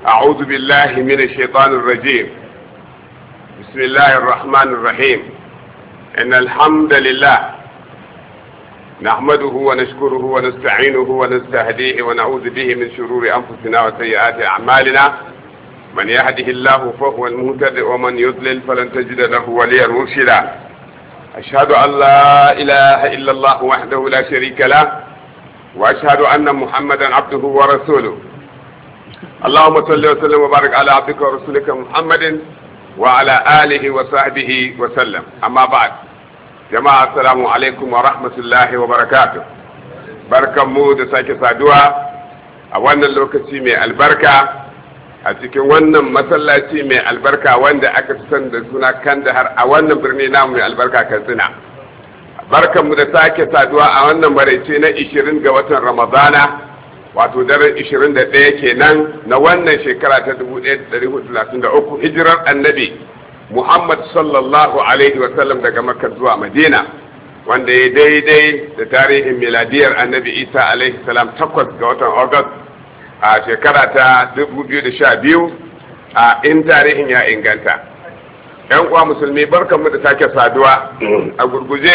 أعوذ بالله من الشيطان الرجيم. بسم الله الرحمن الرحيم. إن الحمد لله نحمده ونشكره ونستعينه ونستهديه ونعوذ به من شرور أنفسنا وسيئات أعمالنا. من يهده الله فهو المهتد ومن يضلل فلن تجد له وليا مرشدا. أشهد أن لا إله إلا الله وحده لا شريك له وأشهد أن محمدا عبده ورسوله. اللهم صل وسلم وبارك على عبدك ورسولك محمد وعلى آله وصحبه وسلم. أما بعد، جماعة السلام عليكم ورحمة الله وبركاته. بركة مود ساكي سادوا أولا لوكسي من البركة أتكي وانا مسلاتي من البركة وانا أكسن دسونا كندهر أولا برنينا من البركة كسنا. بركة مود ساكي سادوا أولا مريتين 20 قوة رمضان wato daren 21 kenan na wannan shekara ta 1433 hijirar annabi Muhammad sallallahu alaihi wasallam daga Makka zuwa Madina, wanda ya daidai da tarihin miladiyar annabi Isa alaihi salam 8 ga watan August a shekara ta 2012 a in tarihin ya inganta. Yan uwa musulmi, barkanmu da sake saduwa a gurguje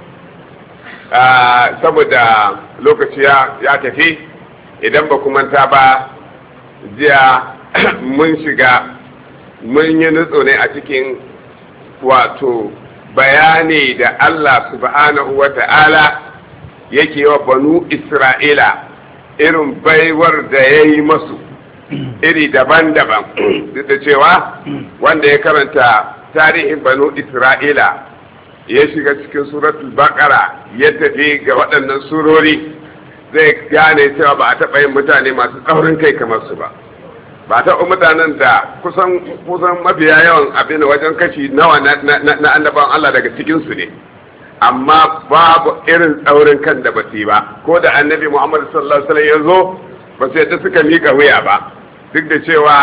saboda lokaci ya tafi. Idan ba manta ba, jiya mun yi nutso ne a cikin wato bayani da Allah subhanahu wa ta'ala yake wa banu Isra'ila irin baiwar da ya yi masu iri daban-daban. Duk da cewa wanda ya karanta tarihin banu Isra'ila ya shiga cikin suratul Baqara ya tafi ga waɗannan surori, zai gane cewa ba a taɓa yin mutane masu tsaurin kai kamar su ba. Ba a taɓa mutanen da kusan mafiya yawan abin wajen kashi nawa na annabawan Allah daga cikinsu ne, amma babu irin tsaurin kan da ba su yi ba. Ko da annabi Muhammad sallallahu alaihi wasallam ya zo, ba su yadda suka miƙa wuya ba, duk da cewa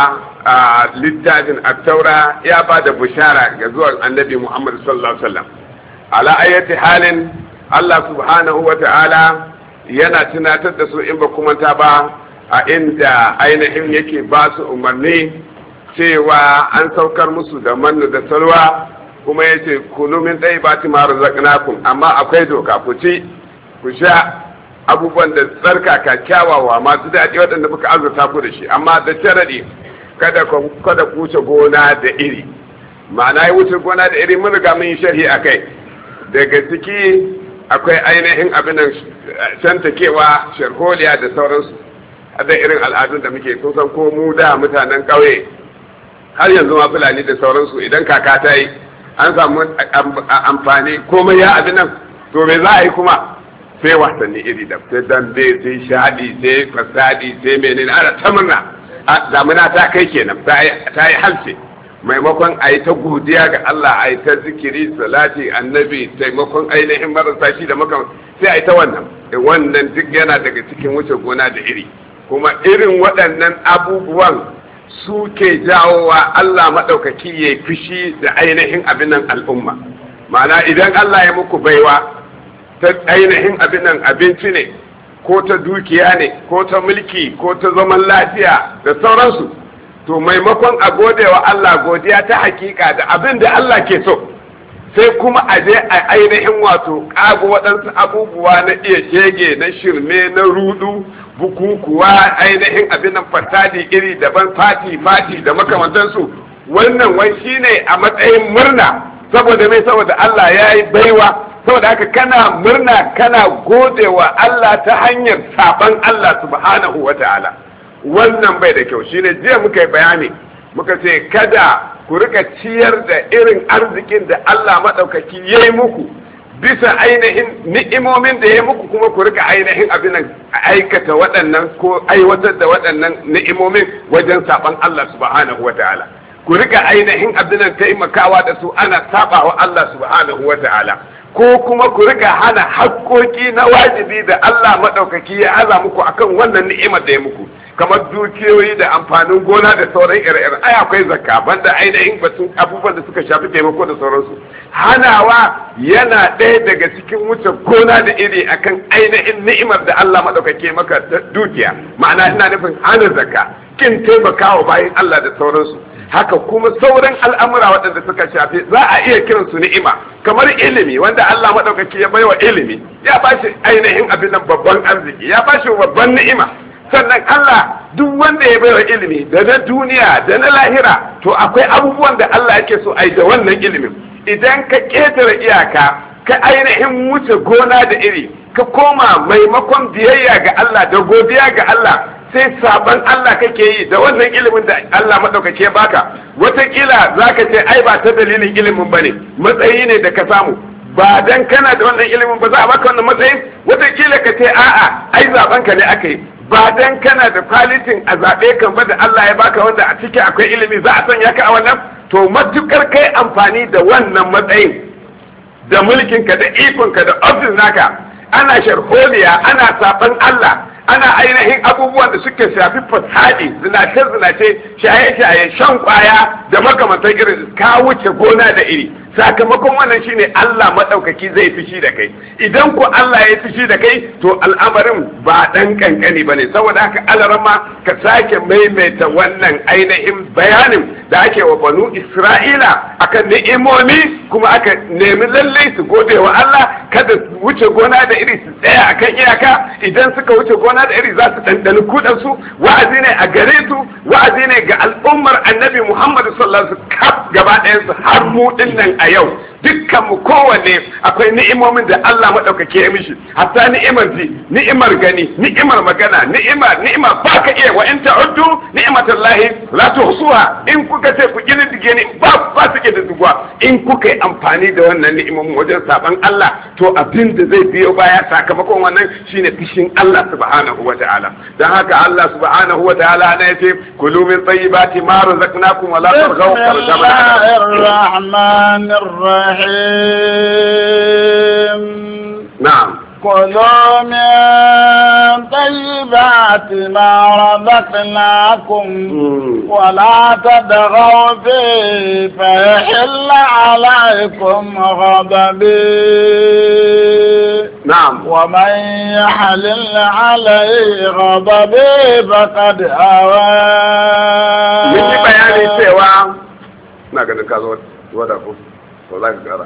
littafin at-taura ya ba da bushara ga zuwan annabi Muhammad sallallahu alaihi wasallam. Ala ayyati halin, Allah subhanahu wa ta'ala yana tunatar da su in ba manta ba a inda ainihin yake ba su umarni cewa an saukar musu da mannu da salwa, kuma ya ce kulu min tayyibati ma razaqnakum, amma akwai doka, ku ci ku sha abubuwan da tsarkaka kyawawa masu daɗi waɗanda muka azurta ku da shi, amma da sharadi kada ku wuce gona da iri. Ma'ana ya wuce gona da iri mun riga mun yi sharhi akai. Daga ciki akwai ainihin abin nan shantakewa, sharholiya da sauransu, da irin al'adun da muke kusan ko mu da mutanen ƙauye har yanzu ma Fulani da sauransu, idan kaka ta yi an samu amfani komai ya abin nan, to me za a yi kuma sai wasanni iri da sai dambe, sai shaɗi, sai fasadi, sai menene, ana ta murna damuna ta kai kenan, ta yi halce. Maimakon a yi ta godiya ga Allah, a yi ta zikiri, salati, annabi, taimakon ainihin marasa shi da maka, sai a yi ta wannan duk yana daga cikin wuce gona da iri. Kuma irin waɗannan abubuwan su ke jawowa Allah maɗaukaki ya yi fushi da ainihin abinan al'umma. Ma'ana idan Allah ya muku baiwa ta ainihin abinan abinci ne, ko ta dukiya ne, ko ta mulki, ko ta zaman lafiya da sauransu, to maimakon a gode wa Allah godiya ta hakika da abin da Allah ke so, sai kuma a je a ainihin wato ƙago waɗansu abubuwa na iya shege, na shirme, na rudu, bukukuwa, ainihin abin nan fasadi iri daban, fati da makamantansu. Wannan wai shine a matsayin murna, saboda mai saboda Allah ya yi baiwa, saboda haka kana murna kana gode wa Allah ta hanyar saban Allah subhanahu wa ta'ala. Wannan bai da kyau. Shine jiya muka yi bayani, muka ce kada ku rika ciyar da irin arzikin da Allah maɗaukaki ya yi muku bisa ainihin ni'imomin da ya yi muku, kuma ku rika ainihin abin aikata waɗannan ko aiwatar da waɗannan ni'imomin wajen saban Allah subhanahu wa ta'ala. Ku rika ainihin abin taimakawa da su ana sabawa Allah subhanahu wa ta'ala, ko kuma ku rika hana haƙƙoƙi na wajibi da Allah maɗaukaki ya aza muku akan wannan ni'imar da ya muku. kamar dukiyoyi da amfanin gona da sauran ire-ire ai akwai zakka banda ainihin batun abubuwan da suka shafi taimako da sauransu. Hanawa yana ɗaya daga cikin wuce gona da iri akan ainihin ni'imar da Allah maɗaukake maka dukiya, ma'ana ina nufin hana zakka, kin taimakawa bayan Allah da sauransu. Haka kuma sauran al'amura waɗanda suka shafi za a iya kiransu ni'ima, kamar ilimi wanda Allah maɗaukaki ya baiwa ilimi ya bashi ainihin abin nan babban arziki, ya bashi babban ni'ima. Sannan Allah duk wanda ya baiwa ilimi da na duniya da na lahira to akwai abubuwan da Allah yake so ai da wannan ilimin. Idan ka ƙetare iyaka ka ainihin wuce gona da iri ka koma maimakon biyayya ga Allah da godiya ga Allah sai saban Allah kake yi da wannan ilimin da Allah madaukake ya baka. Wataƙila zaka ce ai ba ta dalilin ilimin bane, matsayi ne da ka samu, ba dan kana da wannan ilimin ba za a baka wannan matsayin. Wataƙila ka ce a'a ai zaben ka ne aka yi, ba dan kana da kwalitin a zaɓe kan ba da Allah ya baka wanda a ciki akwai ilimi za a sanya ka a wannan. To matukar kai amfani da wannan matsayin da mulkinka da ikonka da ofis naka ana sharholiya, ana saban Allah, ana ainihin abubuwan da suke shafi fasadi, zinace-zinace, shaye-shaye, shan kwaya da makamantan irin, ka wuce gona da iri. Sakamakon wannan shine Allah maɗaukaki zai fishi da kai. Idan ko Allah ya fishi da kai to al'amarin ba ɗan kankani bane. Saboda haka alarama ka sake maimaita wannan ainihin bayanin da ake wa banu Isra'ila akan ni'imomi, kuma aka nemi lallai su gode wa Allah, kada su wuce gona da iri, su tsaya akan iyaka. Idan suka wuce gona da iri za su ɗanɗani kuɗansu. Wa'azi ne a gare su, wa'azi ne ga al'ummar Annabi Muhammad sallallahu alaihi wasallam kaf gaba ɗayansu, har mu dinnan a yau dukkan mu kowanne akwai ni'imomin da Allah madaukake ya mishi, hatta ni'imar ji, ni'imar gani, ni'imar magana, ni'ima ba ka iya wa in ta'uddu ni'matallahi la tuhsuha. In kuka ce ku gini dige ni ba su ke da duguwa. In kuka yi amfani da wannan ni'imomin wajen saban Allah to abin da zai biyo baya sakamakon wannan shine fishin Allah subhanahu wa ta'ala. Dan haka Allah subhanahu wa ta'ala ne yace kulu min tayyibati ma razaqnakum wa la targhaw الرحمن الرحيم. نعم. كلوا من طيبات ما رزقناكم ولا تطغوا فيه فيحل عليكم غضبي. نعم. ومن يحلل عليه غضبي فقد هوى. من بيان سوى na ganin ka zo wada ko za ka kara.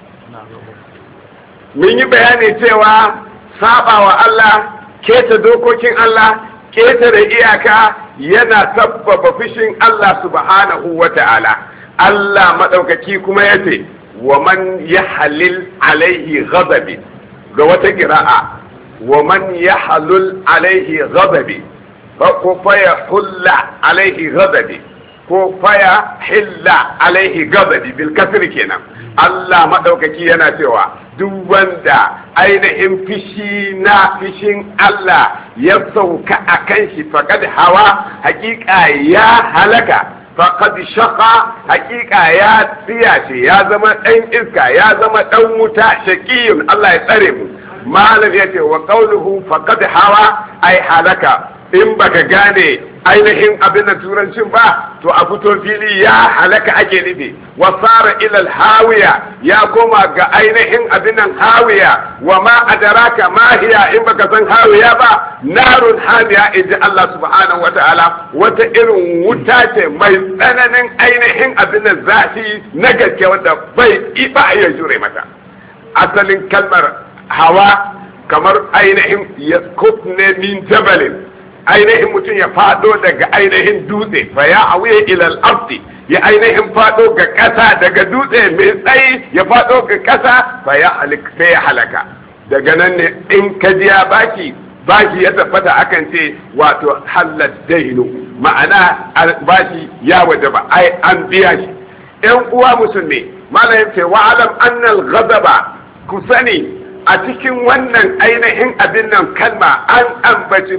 Mun yi bayani cewa saba wa Allah, keta dokokin Allah, keta da iyaka yana sabbaba fushin Allah subhanahu wa ta'ala. Allah madaukaki kuma yace wa man yahlil alaihi ghadabi, ga wata qira'a wa man yahlul alaihi ghadabi fa yahulla alaihi ghadabi ko faya hilla alaihi gabadi bil kasri kenan. Allah madaukaki yana cewa duk wanda ainihin fishin Allah ya sauka akan shi faqad hawa, hakika ya halaka, faqad shaqa, hakika ya tsiyace, ya zama dan iska, ya zama dan wuta, shaqiyun. Allah ya tsare mu. Malam yace wa qawluhu faqad hawa ay halaka. In baka gane ainihin abin da turancin ba to a fito fili ya halaka ake nufi. Wasara ilal hawiya, ya koma ga ainihin abin nan hawiya. Wa ma adraka ma hiya, in baka san hawiya ba, narun hamiya, inji Allah subhanahu wa ta'ala, wata irin wuta ce mai tsananin ainihin abin nan zafi na gaske wanda bai ba iya jure mata. Asalin kalmar hawa kamar ainihin yaskut ne min jabalin, ainihin mutum ya fado daga ainihin dutse, fa ya awiye ilal ardi, ya ainihin fado ga ƙasa daga dutse mai tsayi, ya fado ga ƙasa, fa ya halaka. Daga nan ne in ka ji ya baki ya tabbata akan ce wato halal dainu, ma'ana baki ya wajaba, ai an biya shi. Yan uwa musulmi, malamin ce wa alam annal ghadaba, ku sani a cikin wannan ainihin abin nan kalma an ambaci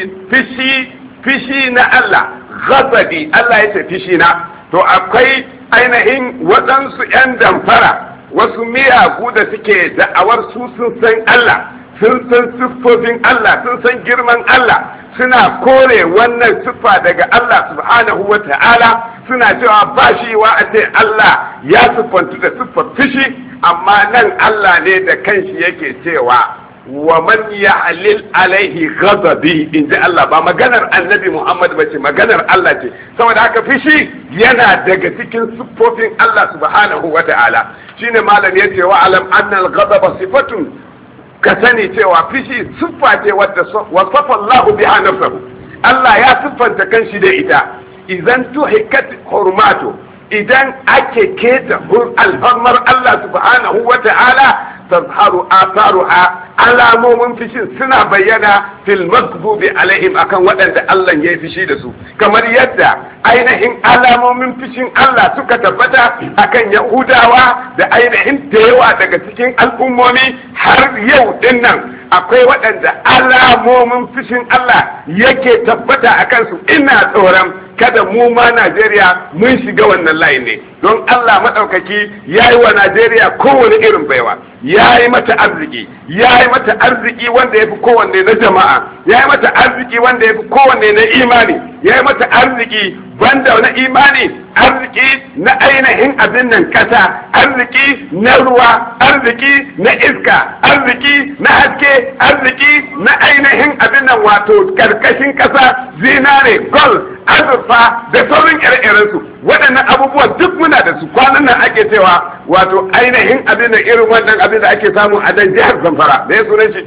fishi na Allah, ghadabi, Allah ya ce fishi na. To akwai ainihin waɗansu 'yan damfara, wasu miyagu da suke da'awar su sun san Allah, sun san siffofin Allah, sun san girman Allah, suna kore wannan siffa daga Allah subhanahu wa ta'ala, suna cewa ba shi wa a ce Allah ya siffantu da siffar fushi, amma nan Allah ne da kanshi yake cewa wa man ya'lil alaihi ghadabi, in ji Allah, ba maganar annabi Muhammad ba ce, maganar Allah ce. Saboda haka fushi yana daga cikin siffofin Allah subhanahu wa ta'ala. Shine malam yace wa alam anna al-ghadaba sifatun, ka sani cewa fishi siffa ce wadda wasafa Allah biha nafsuhu, Allah ya siffanta kanshi da ita. Idan tuhikat hurmatu, idan ake keta alfarmar Allah subhanahu wa ta'ala, tazharu atharuha, alamomin fishin suna bayyana fil maghdubi alaihim, akan waɗanda Allah ya yi fishi da su, kamar yadda ainihin alamomin fishin Allah suka tabbata akan Yahudawa da ainihin da yawa daga cikin al'ummomi har yau din nan. Akwai waɗanda alamomin fishin Allah yake tabbata a kansu. Ina tsoron kada mu ma Najeriya mun shiga wannan layin ne, don Allah maɗaukaki ya yi wa Najeriya kowane irin baiwa, ya yi mata arziki, ya yi mata arziki wanda ya fi kowanne na jama'a, ya yi mata arziki wanda ya fi kowanne na imani, ya yi mata arziki banda na imani, arziki na ainihin abin nan kasa, arziki na ruwa, arziki na iska, arziki na haske, arziki na ainihin abin nan wato karkashin kasa, zinare, gold, azurfa da sauran ire-irensu. Waɗannan abubuwan duk muna da su. Kwanan nan ake cewa wato ainihin abin da irin wannan abin da ake samu a dan jihar Zamfara, da ya sunan shi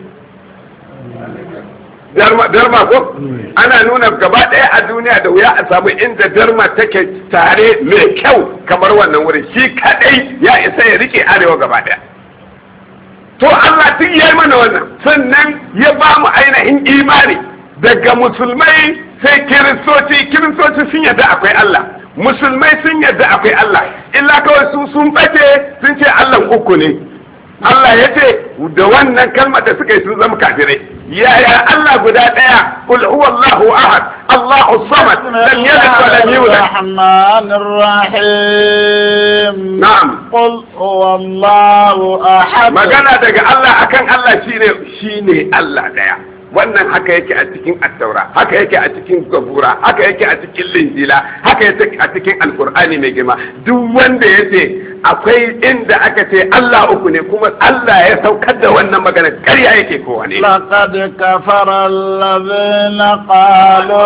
darma ko ana nuna gaba ɗaya a duniya da wuya a samu inda darma take tare mai kyau kamar wannan wurin. Shi kadai ya isa ya rike arewa gaba ɗaya. To Allah tun ya yi mana wannan, sannan ya ba mu ainihin imani daga musulmai sai kiristoci sun yadda akwai Allah, musulmai sun yadda akwai Allah, illa kawai su sun bace sun ce Allah uku ne. Allah ya ce da wannan kalmar da suka yi sun zama kafirai. Yaya Allah guda ɗaya, qul huwallahu ahad, Allahu samad, lam yalid wa lam yulad. Rahmanir Rahim. Na'am. Qul huwallahu ahad. Magana daga Allah akan Allah shine Allah ɗaya. Wannan haka yake a cikin attaura, haka yake a cikin zabura, haka yake a cikin linjila, haka yake a cikin alkur'ani mai girma. Duk wanda ya ce akwai inda aka ce Allah uku ne kuma Allah ya saukar da wannan magana, ƙarya yake kowa ne. Laqad kafara alladhina qalu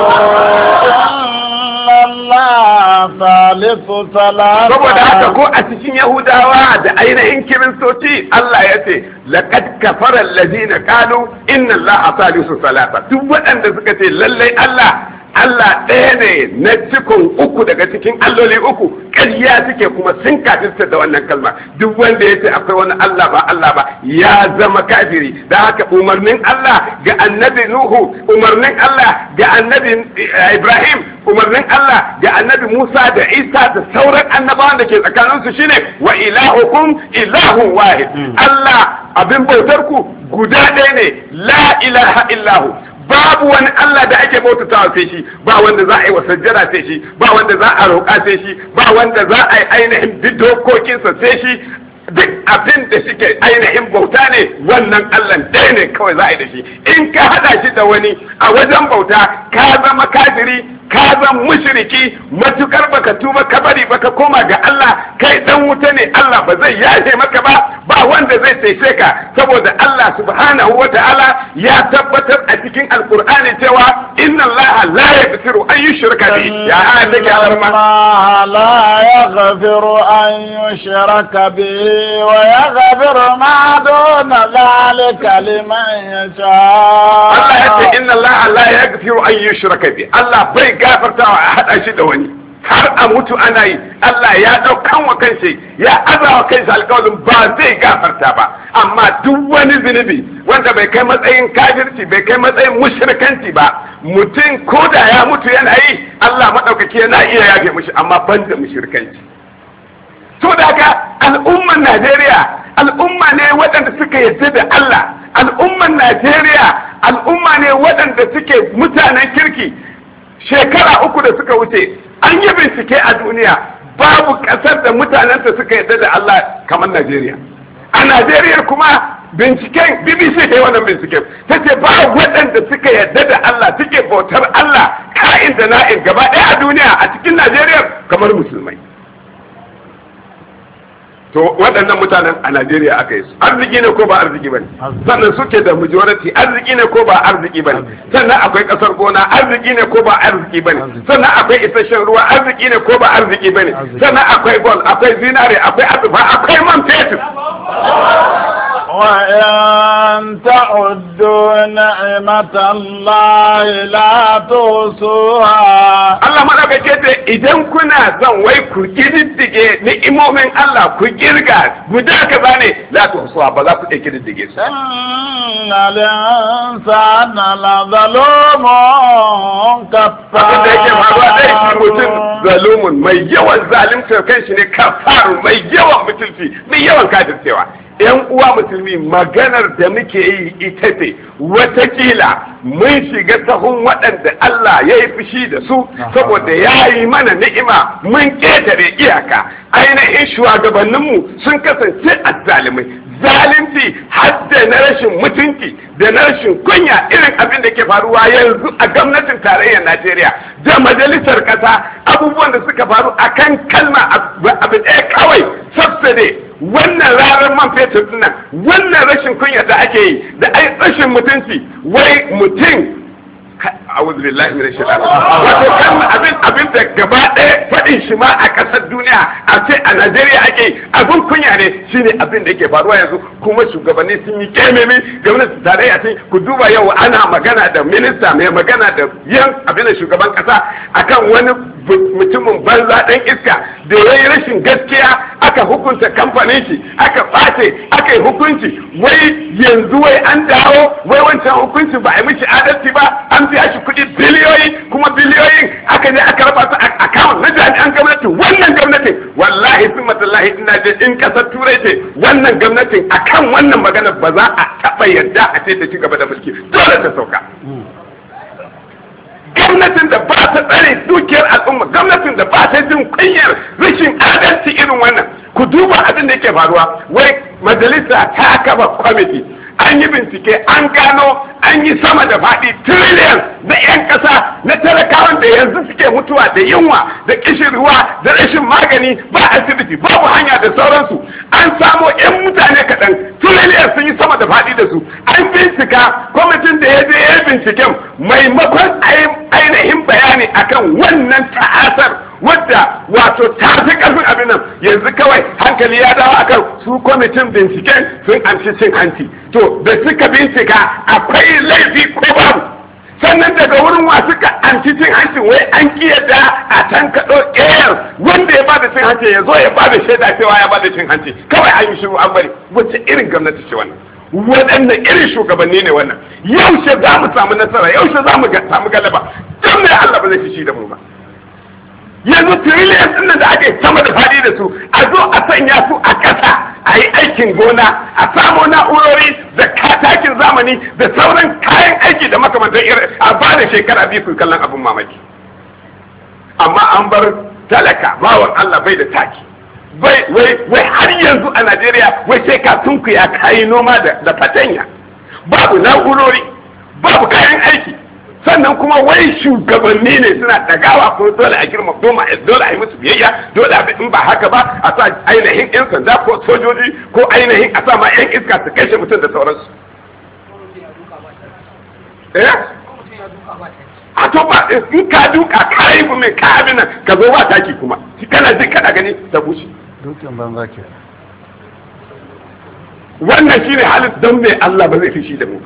Allah thalithu thalatha. Saboda haka ko a cikin Yahudawa da ainihin Kiristoci Allah ya ce laqad kafara alladhina qalu inna Allah thalithu thalatha. Duk waɗanda suka ce lallai Allah ɗaya ne na cikin uku daga cikin alloli uku, ƙarya suke kuma sun kafirta da wannan kalma. Duk wanda ya ce akwai wani Allah ba ya zama kafiri. Da haka umarnin Allah ga annabi Nuhu, umarnin Allah ga annabi Ibrahim, umarnin Allah ga annabi Musa da Isa da sauran annabawan da ke tsakaninsu shine wa ilahukum ilahun wahid. Allah abin bautar ku guda ɗaya ne, la ilaha illahu. Babu wani Allah da ake bautatawa sai shi, ba wanda za a yi wa sajjada sai shi, ba wanda za a roƙa sai shi, ba wanda za a yi ainihin dokokinsa sai shi. Duk abin da suke ainihin bauta ne, wannan Allah ɗaya ne kawai za a yi da shi. In ka haɗa shi da wani a wajen bauta, ka zama kafiri, ka zama mushriki, matukar baka tuba ka bari baka koma ga Allah, kai dan wuta ne, Allah ba zai yafe maka ba wanda zai cece ka, saboda Allah subhanahu wa ta'ala ya tabbatar a cikin alqur'ani cewa inna Allah la yaghfiru an yushraka bihi. Ya ayati Allah la yaghfiru an yushraka bihi wa yaghfiru ma duna dhalika liman yasha. Allah ya ce inna Allah la yaghfiru an yushraka bihi. Allah bai gafartawa a hada shi da wani, har a mutu ana yi. Allah ya ɗaukan wa kanshi, ya azawa kanshi alƙawarin ba zai gafarta ba. Amma duk wani zunubi wanda bai kai matsayin kafirci, bai kai matsayin mushrikanci ba, mutum ko da ya mutu yana yi, Allah maɗaukaki yana iya yafe mushi, amma ban da mushrikanci. To da haka al'umman Najeriya al'umma ne waɗanda suka yarda da Allah, al'umman Najeriya al'umma ne waɗanda suke mutanen kirki. Shekara 3 da suka wuce an yi bincike a duniya, babu ƙasar da mutanenta suka yarda da Allah kamar Najeriya. A Najeriya kuma binciken BBC ta yi wannan binciken ta ce ba waɗanda suka yarda da Allah suke bautar Allah ka'in da na'in gaba ɗaya a duniya a cikin Najeriya kamar musulmai. To waɗannan mutanen a Najeriya aka yi su arziki ne ko ba arziki bane, sannan suke da majority arziki ne ko ba arziki bane, sannan akwai ƙasar gona arziki ne ko ba arziki bane, sannan akwai isasshen ruwa arziki ne ko ba arziki bane, sannan akwai gold akwai zinare akwai azurfa akwai man fetur. وإن تعدوا نعمة الله لا تحصوها. Allah madaukake ce idan kuna son wai ku kididdige ni'imomin Allah ku kirga guda kaza ne la tuhsuha ba za ku iya kididdige su. Innal insana lazalumun kafar. Abin da yake faruwa dai shi mutum zalumun mai yawan zalunta kanshi ne kafar mai yawan mutunci mai yawan kafircewa. ‘Yan uwa musulmi maganar da muke yi ita ce watakila mun shiga sahun waɗanda Allah ya yi fushi da su saboda ya yi mana ni'ima mun ƙetare iyaka ainihin shugabanninmu sun kasance azzalimai zalunci har da na rashin mutunci da na rashin kunya irin abin da ke faruwa yanzu a gwamnatin tarayyar Najeriya da majalisar ƙasa abubuwan da suka faru akan kalma abu ɗaya kawai subsidy wannan ranar man fetur nan wannan rashin kunya da ake yi da rashin mutunci wai mutum a'udhu billahi minash shaitani wato kan abin da gaba ɗaya faɗin shi ma a ƙasar duniya a ce a Najeriya ake abin kunya ne shine abin da yake faruwa yanzu kuma shugabanni sun yi kememe gwamnati tarayya ce ku duba yau ana magana da minista mai magana da yan abin da shugaban ƙasa akan wani mutumin banza ɗan iska da ya yi rashin gaskiya aka hukunta kamfanin shi aka ɓace aka yi hukunci wai yanzu wai an dawo wai wancan hukunci ba a yi mishi adalci ba an biya shi kuɗi biliyoyi kuma biliyoyin aka je aka raba su account na jami'an gwamnati wannan gwamnatin wallahi sun matallahi ina je in kasar turai ce wannan gwamnatin akan wannan magana ba za a taɓa yarda a ce ta ci gaba da mulki dole ta sauka. Gwamnatin da ba ta tsare dukiyar al'umma gwamnatin da ba ta jin kunyar rashin adalci irin wannan ku duba abin da yake faruwa wai majalisa ta kafa kwamiti an yi bincike an gano an yi sama da faɗi trillion na 'yan ƙasa na talakawan da yanzu suke mutuwa da yunwa da kishirwa da rashin magani ba asibiti babu hanya da sauransu an samo 'yan mutane kaɗan trillion sun yi sama da faɗi da su an bincika kwamitin da ya je ya binciken maimakon ainihin bayani akan wannan ta'asar wadda wato ta fi ƙarfin abin nan yanzu kawai hankali ya dawo akan su kwamitin binciken sun amshi cin hanci to da suka bincika akwai laifi ko babu sannan daga wurin wa suka amshi cin hanci wai an kiyata a can kaɗo ƙeyar wanda ya bada cin hanci ya zo ya bada shaida cewa ya bada cin hanci kawai an yi shiru an bari wacce irin gwamnati ce wannan waɗanne irin shugabanni ne wannan yaushe za mu samu nasara yaushe za mu samu galaba don mai Allah ba zai fi shi da mu ba yanzu trillion din da ake sama da fadi da su a zo a sanya su a ƙasa a yi aikin gona a samo na'urori da katakin zamani da sauran kayan aiki da makamantan irin a ba da shekara biyu su kallon abin mamaki amma an bar talaka bawan Allah bai da taki wai har yanzu a Najeriya wai sai ka tunkuya kayi noma da fatanya babu na'urori babu kayan aiki sannan kuma wai shugabanni ne suna dagawa ko dole a girma goma dole a yi musu biyayya dole a in ba haka ba a sa ainihin yan sanda ko sojoji ko ainihin a sa ma yan iska su kashe mutum da sauransu a to ba in ka duka ka yi mai ka abin nan ka zo ba taki kuma kana ji kana gani ta bushe dukin banza ke wannan shine halin don mai Allah ba zai fi shi da mu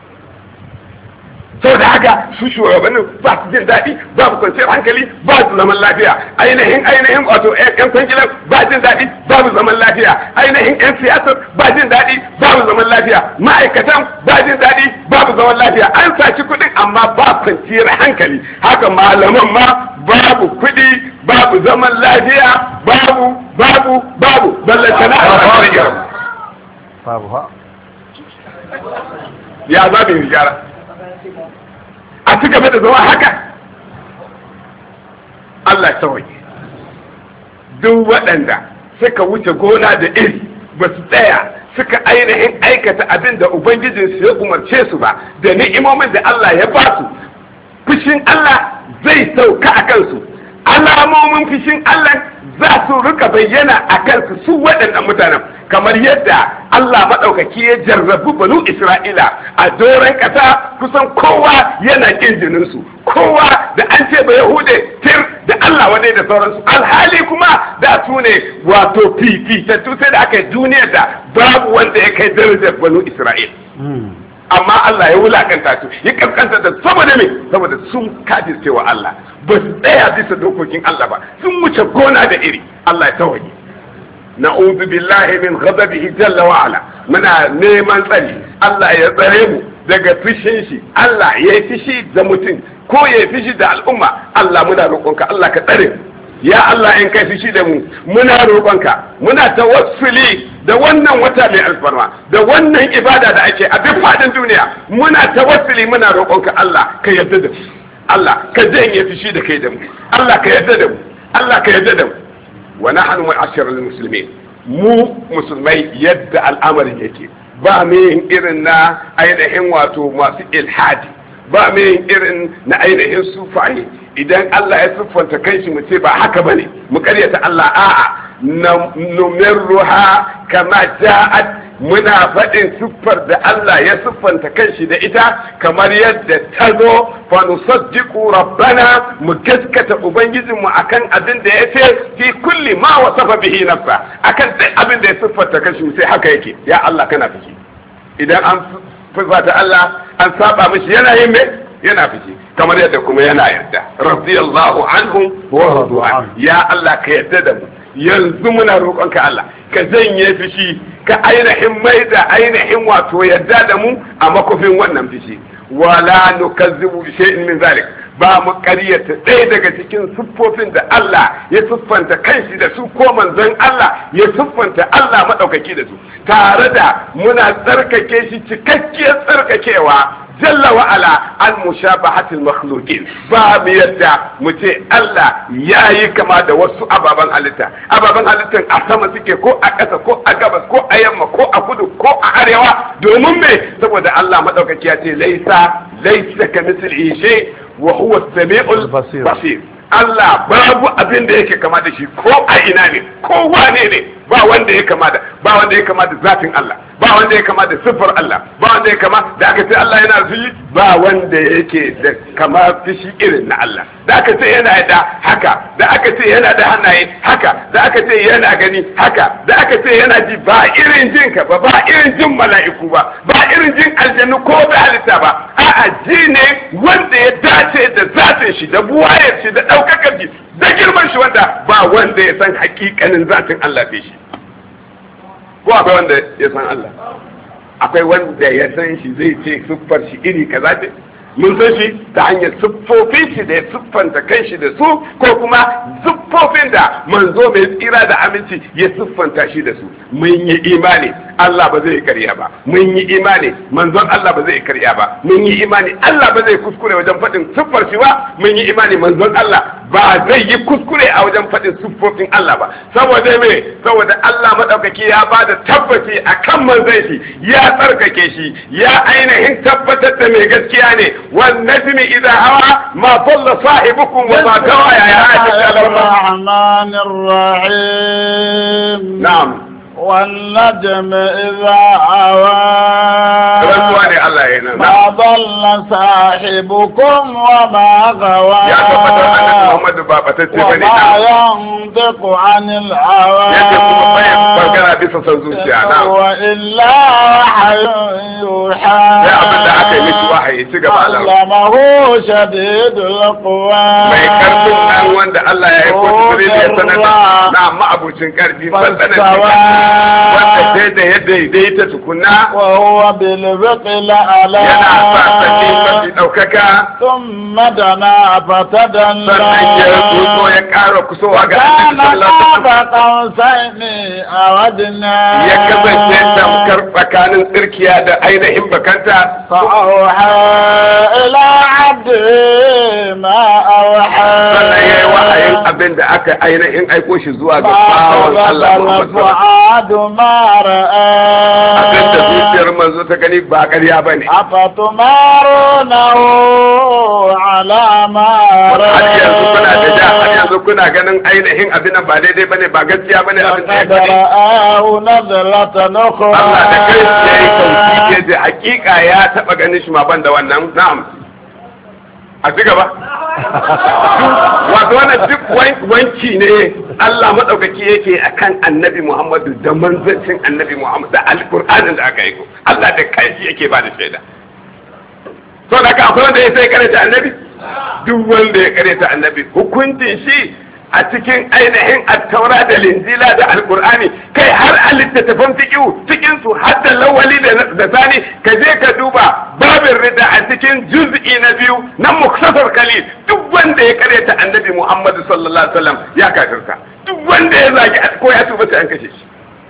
sau da haka su shugabannin ba su jin daɗi ba su kwanciyar hankali ba su zaman lafiya ainihin wato yan kwangilan ba jin daɗi ba su zaman lafiya ainihin yan siyasar ba jin daɗi ba su zaman lafiya ma'aikatan ba jin daɗi ba su zaman lafiya an saci kuɗin amma ba kwanciyar hankali haka malaman ma babu kuɗi babu zaman lafiya babu ballantana a babu ha ya za mu yi gyara a ci gaba da zama haka Allah sauyi duk waɗanda suka wuce gona da iri ba su tsaya suka ainihin aikata abin da ubangijinsu ya umarce su ba da ni'imomin da Allah ya ba su, fushin Allah zai sauka a kansu. Alamomin fushin Allah za su rika bayyana a kansu su waɗannan mutanen, kamar yadda Allah maɗaukaki ya jarrabu banu Isra'ila a doron ƙasa. Kusan kowa yana ƙin jininsu, kowa da an ce ba Yahude tir da Allah wadai da sauransu, alhali kuma da su ne wato fifitattu, sai da aka yi duniyar da babu wanda ya kai darajar banu Isra'il. Amma Allah ya wulakanta su, ya kaskanta da saboda me, saboda sun kafirce wa Allah, ba su tsaya bisa dokokin Allah ba, sun wuce gona da iri. Allah ya tawaye. Na'udhu billahi min ghadabihi jalla wa ala. Muna neman tsari Allah ya tsare mu daga fishin shi. Allah ya yi fishi da mutum ko ya yi fishi da al'umma. Allah muna roƙonka, Allah ka tsare mu. Ya Allah in kai fishi da mu, muna roƙonka, muna tawassuli da wannan wata mai alfarma, da wannan ibada da ake a duk faɗin duniya, muna tawassuli, muna roƙonka Allah ka yarda da mu. Allah ka janye fishi da kai da mu. Allah ka yarda da mu. Allah ka yarda da mu. Wa nahnu ma'asharul muslimin, mu musulmai yadda al'amarin yake, ba mu yin irin na ainihin wato masu ilhadi, ba mu yin irin na ainihin sufaye. Idan Allah ya siffanta kanshi mu ce ba haka bane, mu karyata Allah. A'a, numirruha kama ja'at, muna faɗin siffar da Allah ya siffanta kanshi da ita kamar yadda ta zo. Fa nusaddiqu rabbana, mu gaskata ubangijinmu akan abin da ya ce fi kulli ma wasafa bihi nafsa, akan duk abin da ya siffanta kanshi mu sai haka yake. Ya Allah kana fushi, idan an fusata Allah an saba mishi yana yin me, yana fushi, kamar yadda kuma yana yarda. Radiyallahu anhum wa radu an. Ya Allah ka yarda da mu, yanzu muna roƙonka Allah ka janye fishi, ka ainihin mai da ainihin wato yarda da mu a makofin wannan fishi. Wala nukazzibu bi shay'in min zalik, ba mu ƙaryata ɗaya daga cikin siffofin da Allah ya siffanta kanshi da su ko manzon Allah ya siffanta Allah maɗaukaki da su, tare da muna tsarkake shi cikakkiyar tsarkakewa jalla wa ala an mushabahatil makhluqin. Ba mu yadda mu ce Allah yayi kama da wasu ababen halitta. Ababen halittan a sama suke ko a ƙasa ko a gabas ko a yamma ko a kudu ko a arewa. Domin me? Saboda Allah madaukaki ya ce laisa kamithlihi shay wa huwa as-sami'ul basir. Allah babu abin da yake kama da shi ko a ina ne ko wane ne, ba wanda ya kama da zatin Allah, ba wanda ya kama da siffar Allah, ba wanda ya kama da aka ce Allah yana fushi, ba wanda yake da kama fushi irin na Allah. Da aka ce yana da haka, da aka ce yana da hannaye haka, da aka ce yana gani haka, da aka ce yana ji, ba irin jin ka ba irin jin mala'iku ba irin jin aljannu ko da halitta ba, a'a ji ne wanda ya dace da zatin shi, da buwayar shi, da daukakar shi, da girman shi, wanda ba wanda ya san hakikanin zatin Allah bai shi. Ko akwai wanda ya san Allah? Akwai wanda ya san shi zai ce siffar shi iri kaza ce? Mun san shi ta hanyar siffofin shi da ya siffanta kanshi da su, ko kuma siffofin da manzo mai tsira da aminci ya siffanta shi da su. Mun yi imani Allah ba zai karya ba, mun yi imani manzon Allah ba zai karya ba, mun yi imani Allah ba zai kuskure wajen faɗin siffar shi ba, mun yi imani manzon Allah ba zai yi kuskure a wajen faɗin siffofin Allah ba. Saboda me? Saboda Allah madaukaki ya ba da tabbaci akan manzon shi, ya tsarkake shi, ya ainihin tabbatar da mai gaskiya ne. wan najmi idha hawa ma dalla sahibukum wa ma gawa. Ya Rahmanir Rahim. Na'am. والنجم إذا هوى ما ضل صاحبكم وما غوى وما ينطق عن الهوى هو إلا وحي يوحى علمه شديد القوى wanda sai da ya daidaita tukuna wa huwa bil biqla ala yana sa sake mafi daukaka thumma dana fatadalla sannan ya ruso ya ƙara kusowa ga ya kasance tamkar tsakanin tsirkiya da ainihin bakanta fa'auha ila abdi ma auha sannan ya yi wahayin abin da aka ainihin aiko shi zuwa ga bawon Allah Muhammad sallallahu abin da zuciyar manzo ta gani ba ƙarya bane afatumarunahu ala ma har yanzu kuna da ja har yanzu kuna ganin ainihin abin nan ba daidai bane ba gaskiya bane abin da ya gani Allah da kai yayi kauci da hakika ya taba ganin shi ma banda wannan na'am a ci gaba wato wannan duk wanki ne Allah madaukaki yake akan annabi Muhammadu da manzancin annabi Muhammad da alqur'anin da aka yi Allah da kai yake ba da shaida to da ka akwai wanda ya sai karanta annabi duk wanda ya karanta annabi hukuncin shi a cikin ainihin attaura da linjila da alkur'ani kai har a littattafan fiqhu cikin su har da lawali da sani ka je ka duba babin rida a cikin juz'i na 2 na muktasar khalil duk wanda ya karanta annabi Muhammad sallallahu alaihi wasallam ya kafirta duk wanda ya zagi ko ya tuba sai an kashe shi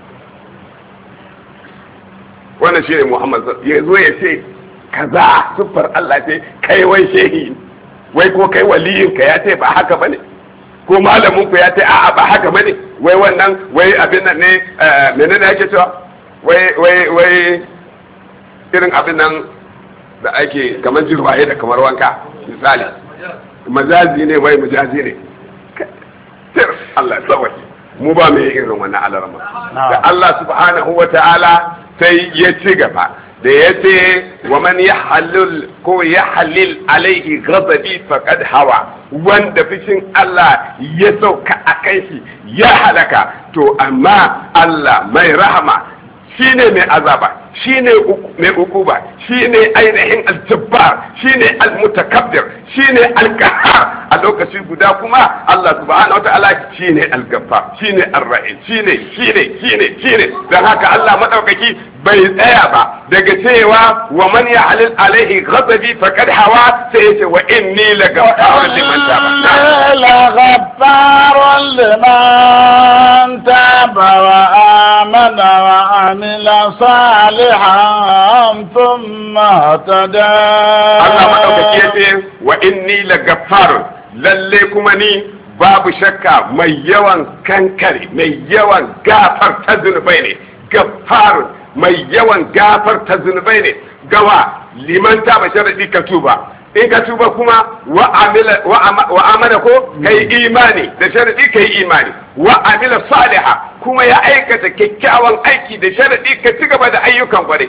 wannan shine Muhammad ya zo ya ce kaza sufar Allah ce kai wai shehi wai ko kai waliyin ka ya ce ba haka bane ko malamin ku ya ce a'a ba haka bane wai wannan wai abin nan ne menene yake cewa wai irin abin nan da ake kamar jirwaye da kamar wanka misali majazi ne wai majazi ne sir Allah tsawaki mu ba mai irin wannan alarma da Allah subhanahu wataala sai ya ci gaba da ya ce wa man yahallul ko yahlil alaihi ghadabi faqad hawa wanda fishin Allah ya sauka a kai shi ya halaka to amma Allah mai rahama shine mai azaba shine mai ukuba shine ainihin aljabbar shine almutakabbir shine alqahhar a lokaci guda kuma Allah subhanahu wataala shine algaffar shine arrahim shine dan haka Allah madaukaki bai tsaya ba daga cewa wa man ya'lil alaihi ghadabi faqad hawa sai yace wa inni lagaffarun liman taba wa amana wa amila salihan thumma tada Allah madaukaki yace wa inni lagaffarun lalle kuma ni babu shakka mai yawan kankare mai yawan gafarta zunubai ne gaffarun mai yawan gafarta zunubai ne gawa liman ta ba sharadi ka tuba in ka tuba kuma wa amana ko kai imani da sharadi kai imani wa amila salihah kuma ya aikata kyakkyawan aiki da sharadi ka ci gaba da ayyukan kwarai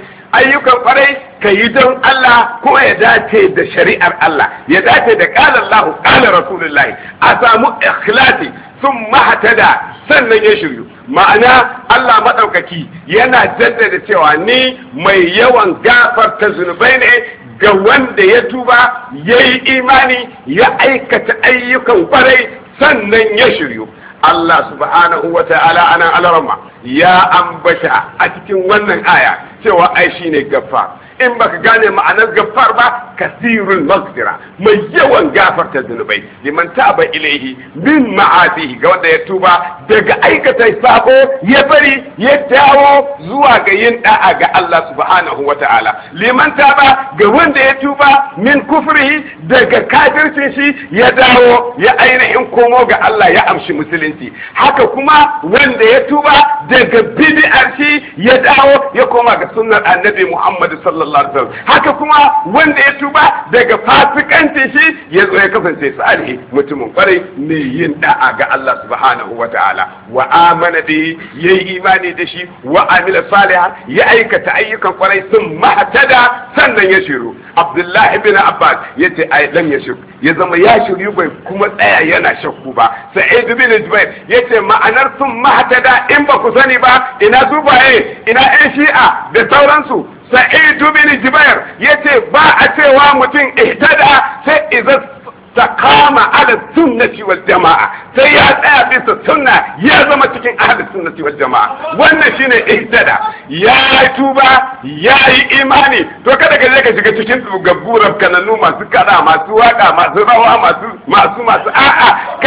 ka yi don Allah kuma ya dace da shari'ar Allah ya dace da qala Allah qala Rasulullah a samu ikhlasi sun mahtada sannan ya shiryu ma'ana Allah maɗaukaki yana jaddada cewa ni mai yawan gafarta zunubai ne ga wanda ya tuba ya yi imani ya aikata ayyukan kwarai sannan ya shiryu Allah subhanahu wa ta'ala ana alarama ya ambata a cikin wannan aya cewa ai shine gaffa in baka gane ma'anar gaffar ba kasirul maghfira mai yawan gafarta zunubai liman taba ilaihi min ma'asihi ga wanda ya tuba daga aikata sako ya bari ya dawo zuwa ga yin da'a ga Allah subhanahu wata'ala liman taba ga wanda ya tuba min kufrihi daga kafircin shi ya dawo ya ainihin komo ga Allah ya amshi musulunci haka kuma wanda ya tuba daga bid'ar shi ya dawo ya koma ga sunnar annabi Muhammad sallallahu alaihi wasallam haka kuma wanda ya tuba daga fasikancin shi ya zo ya kasance salihi mutumin kwarai mai yin da'a ga Allah subhanahu wata'ala wa amana bi yayi imani da shi wa amila salihan ya aikata ayyukan kwarai sun mahtada sannan ya shiru Abdullahi bin Abbas yace ai lam yashuk ya zama ya shiryu bai kuma tsaya yana shakku ba Sa'id bin Jubair yace ma'anar sun mahtada in ba ku sani ba ina zubaye ina ƴan shi'a da sauransu Sa'id bin Jubair yace ba a cewa mutum ihtada sai idan taqama ala sunnati wal jamaa sai ya tsaya bisa sunna ya zama cikin ahlus sunnati wal jamaa wannan shine ihtada ya tuba ya yi imani to kada ka je ka shiga cikin gabburar kananu masu kada masu waka masu rawa masu a'a ka je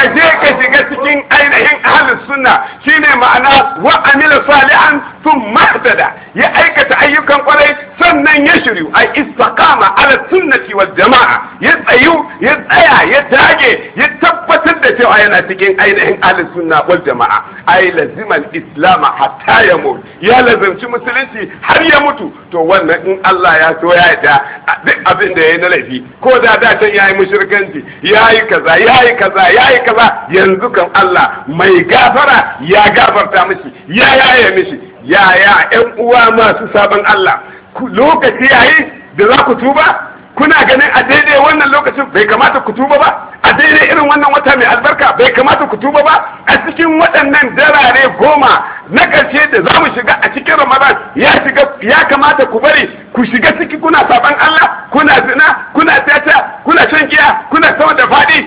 aka shiga cikin ainihin ahlus sunna shine ma'ana wa amila salihan thumma ihtada, ya aikata ayyukan kwarai sannan ya shiryu, ai istaqama ala sunnati wal jama'a, ya tsayu ya tsaya ya dage ya tabbatar da cewa yana cikin ainihin ahlus sunna wal jama'a, ai lazimal islam hatta ya mutu, ya lazimci musulunci har ya mutu. To wannan in Allah ya so ya yarda duk abin da yayi na laifi, ko da can yayi mushrikanci, yayi kaza, yanzu kan Allah mai gafara ya gafarta mishi, ya yaye mishi. Yaya ƴan uwa masu sabon Allah, lokaci yayi da za ku tuba? Kuna ganin a daidai wannan lokacin bai kamata ku tuba ba? A daidai irin wannan wata mai albarka bai kamata ku tuba ba? A cikin waɗannan darare 10 na ƙarshe da za mu shiga a cikin Ramadan ya kamata ku bari ku shiga ciki kuna saban Allah, kuna zina, kuna tata, kuna shan giya, kuna sama da faɗi,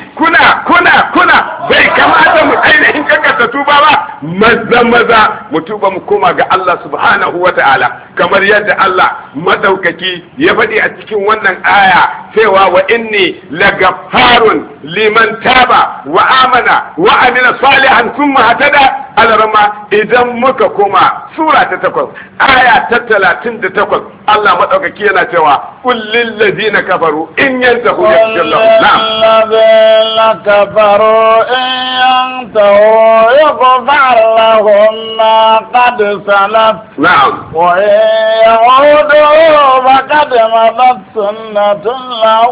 kuna bai kamata mu ainihin kankata tuba ba. Maza mu tuba mu koma ga Allah subhanahu wa ta'ala, kamar yadda Allah madaukaki ya faɗi a cikin wannan aya cewa wa inni lagaffarun liman taba wa amana wa amila salihan thumma hatada. Alarama idan muka koma sura ta 8 aya ta 38 Allah madaukaki yana cewa qul lil ladina kafaru in yantahu yaghfir lahum. Na'am, kafaru in yantahu yaghfir lahum ma qad salaf. Na'am, wa ya'udu faqad madat sunnatul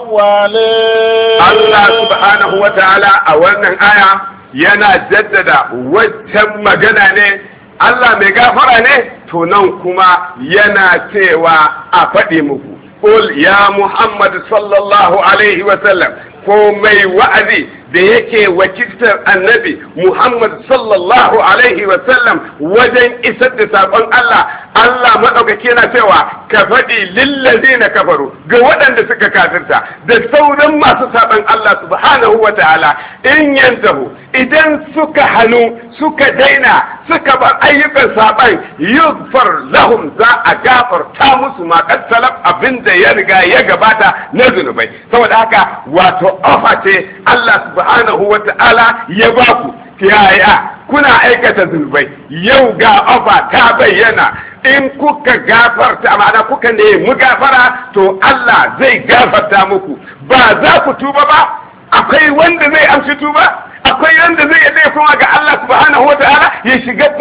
awwalin. Allah subhanahu wa ta'ala a wannan aya yana jaddada waccan magana ne. Allah mai gafara ne, to nan kuma yana cewa a faɗi muku qul ya Muhammad sallallahu alaihi wa sallam, ko mai wa'azi da yake wakiltar annabi Muhammad sallallahu alaihi wa sallam wajen isar da saƙon Allah maɗaukaki yana cewa ka faɗi lillazina kafaru ga waɗanda suka kafirta da sauran masu saɓon Allah subhanahu wa ta'ala, in yantahu idan suka hannu suka daina suka bar ayyukan saɓon yughfar lahum, za a gafarta musu ma qad salaf, abinda ya riga ya gabata na zunubai. Saboda haka wato ofa ce Allah subhanahu wa ta'ala ya baku, yaya kuna aikata zunubai, yau ga ofa ta bayyana. In kuka gafarta, ma'ana kuka nemi gafara, to Allah zai gafarta muku. Ba za ku tuba ba? Akwai wanda zai amshi tuba? Akwai wanda zai yadda kuma ga Allah subhanahu wa ta'ala ya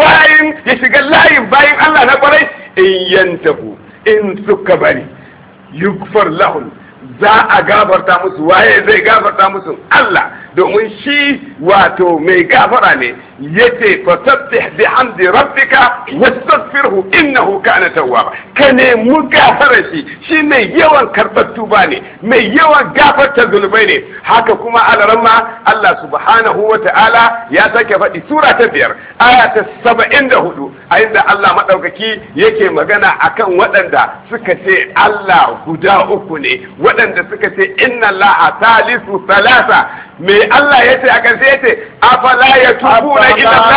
shiga layin bayin Allah na kwarai? In yantahu, in suka bari, yughfar lahum, za a gafarta musu. Waye zai gafarta musu? Allah, domin shi wato mai gafara ne. Yace fasabbih bihamdi rabbika wastaghfirhu innahu kana tawwaba. Ka nemi gafara shi mai yawan karɓar tuba ne, mai yawan gafarta zunubai ne. Haka kuma alaramma Allah subhanahu wa ta'ala ya sake faɗi sura ta 5 aya ta 74 a inda Allah madaukaki yake magana akan waɗanda suka ce Allah guda uku ne, waɗanda suka ce inna Allaha thalithu thalatha. Me Allah yace a ƙarshe yace afala yatubuna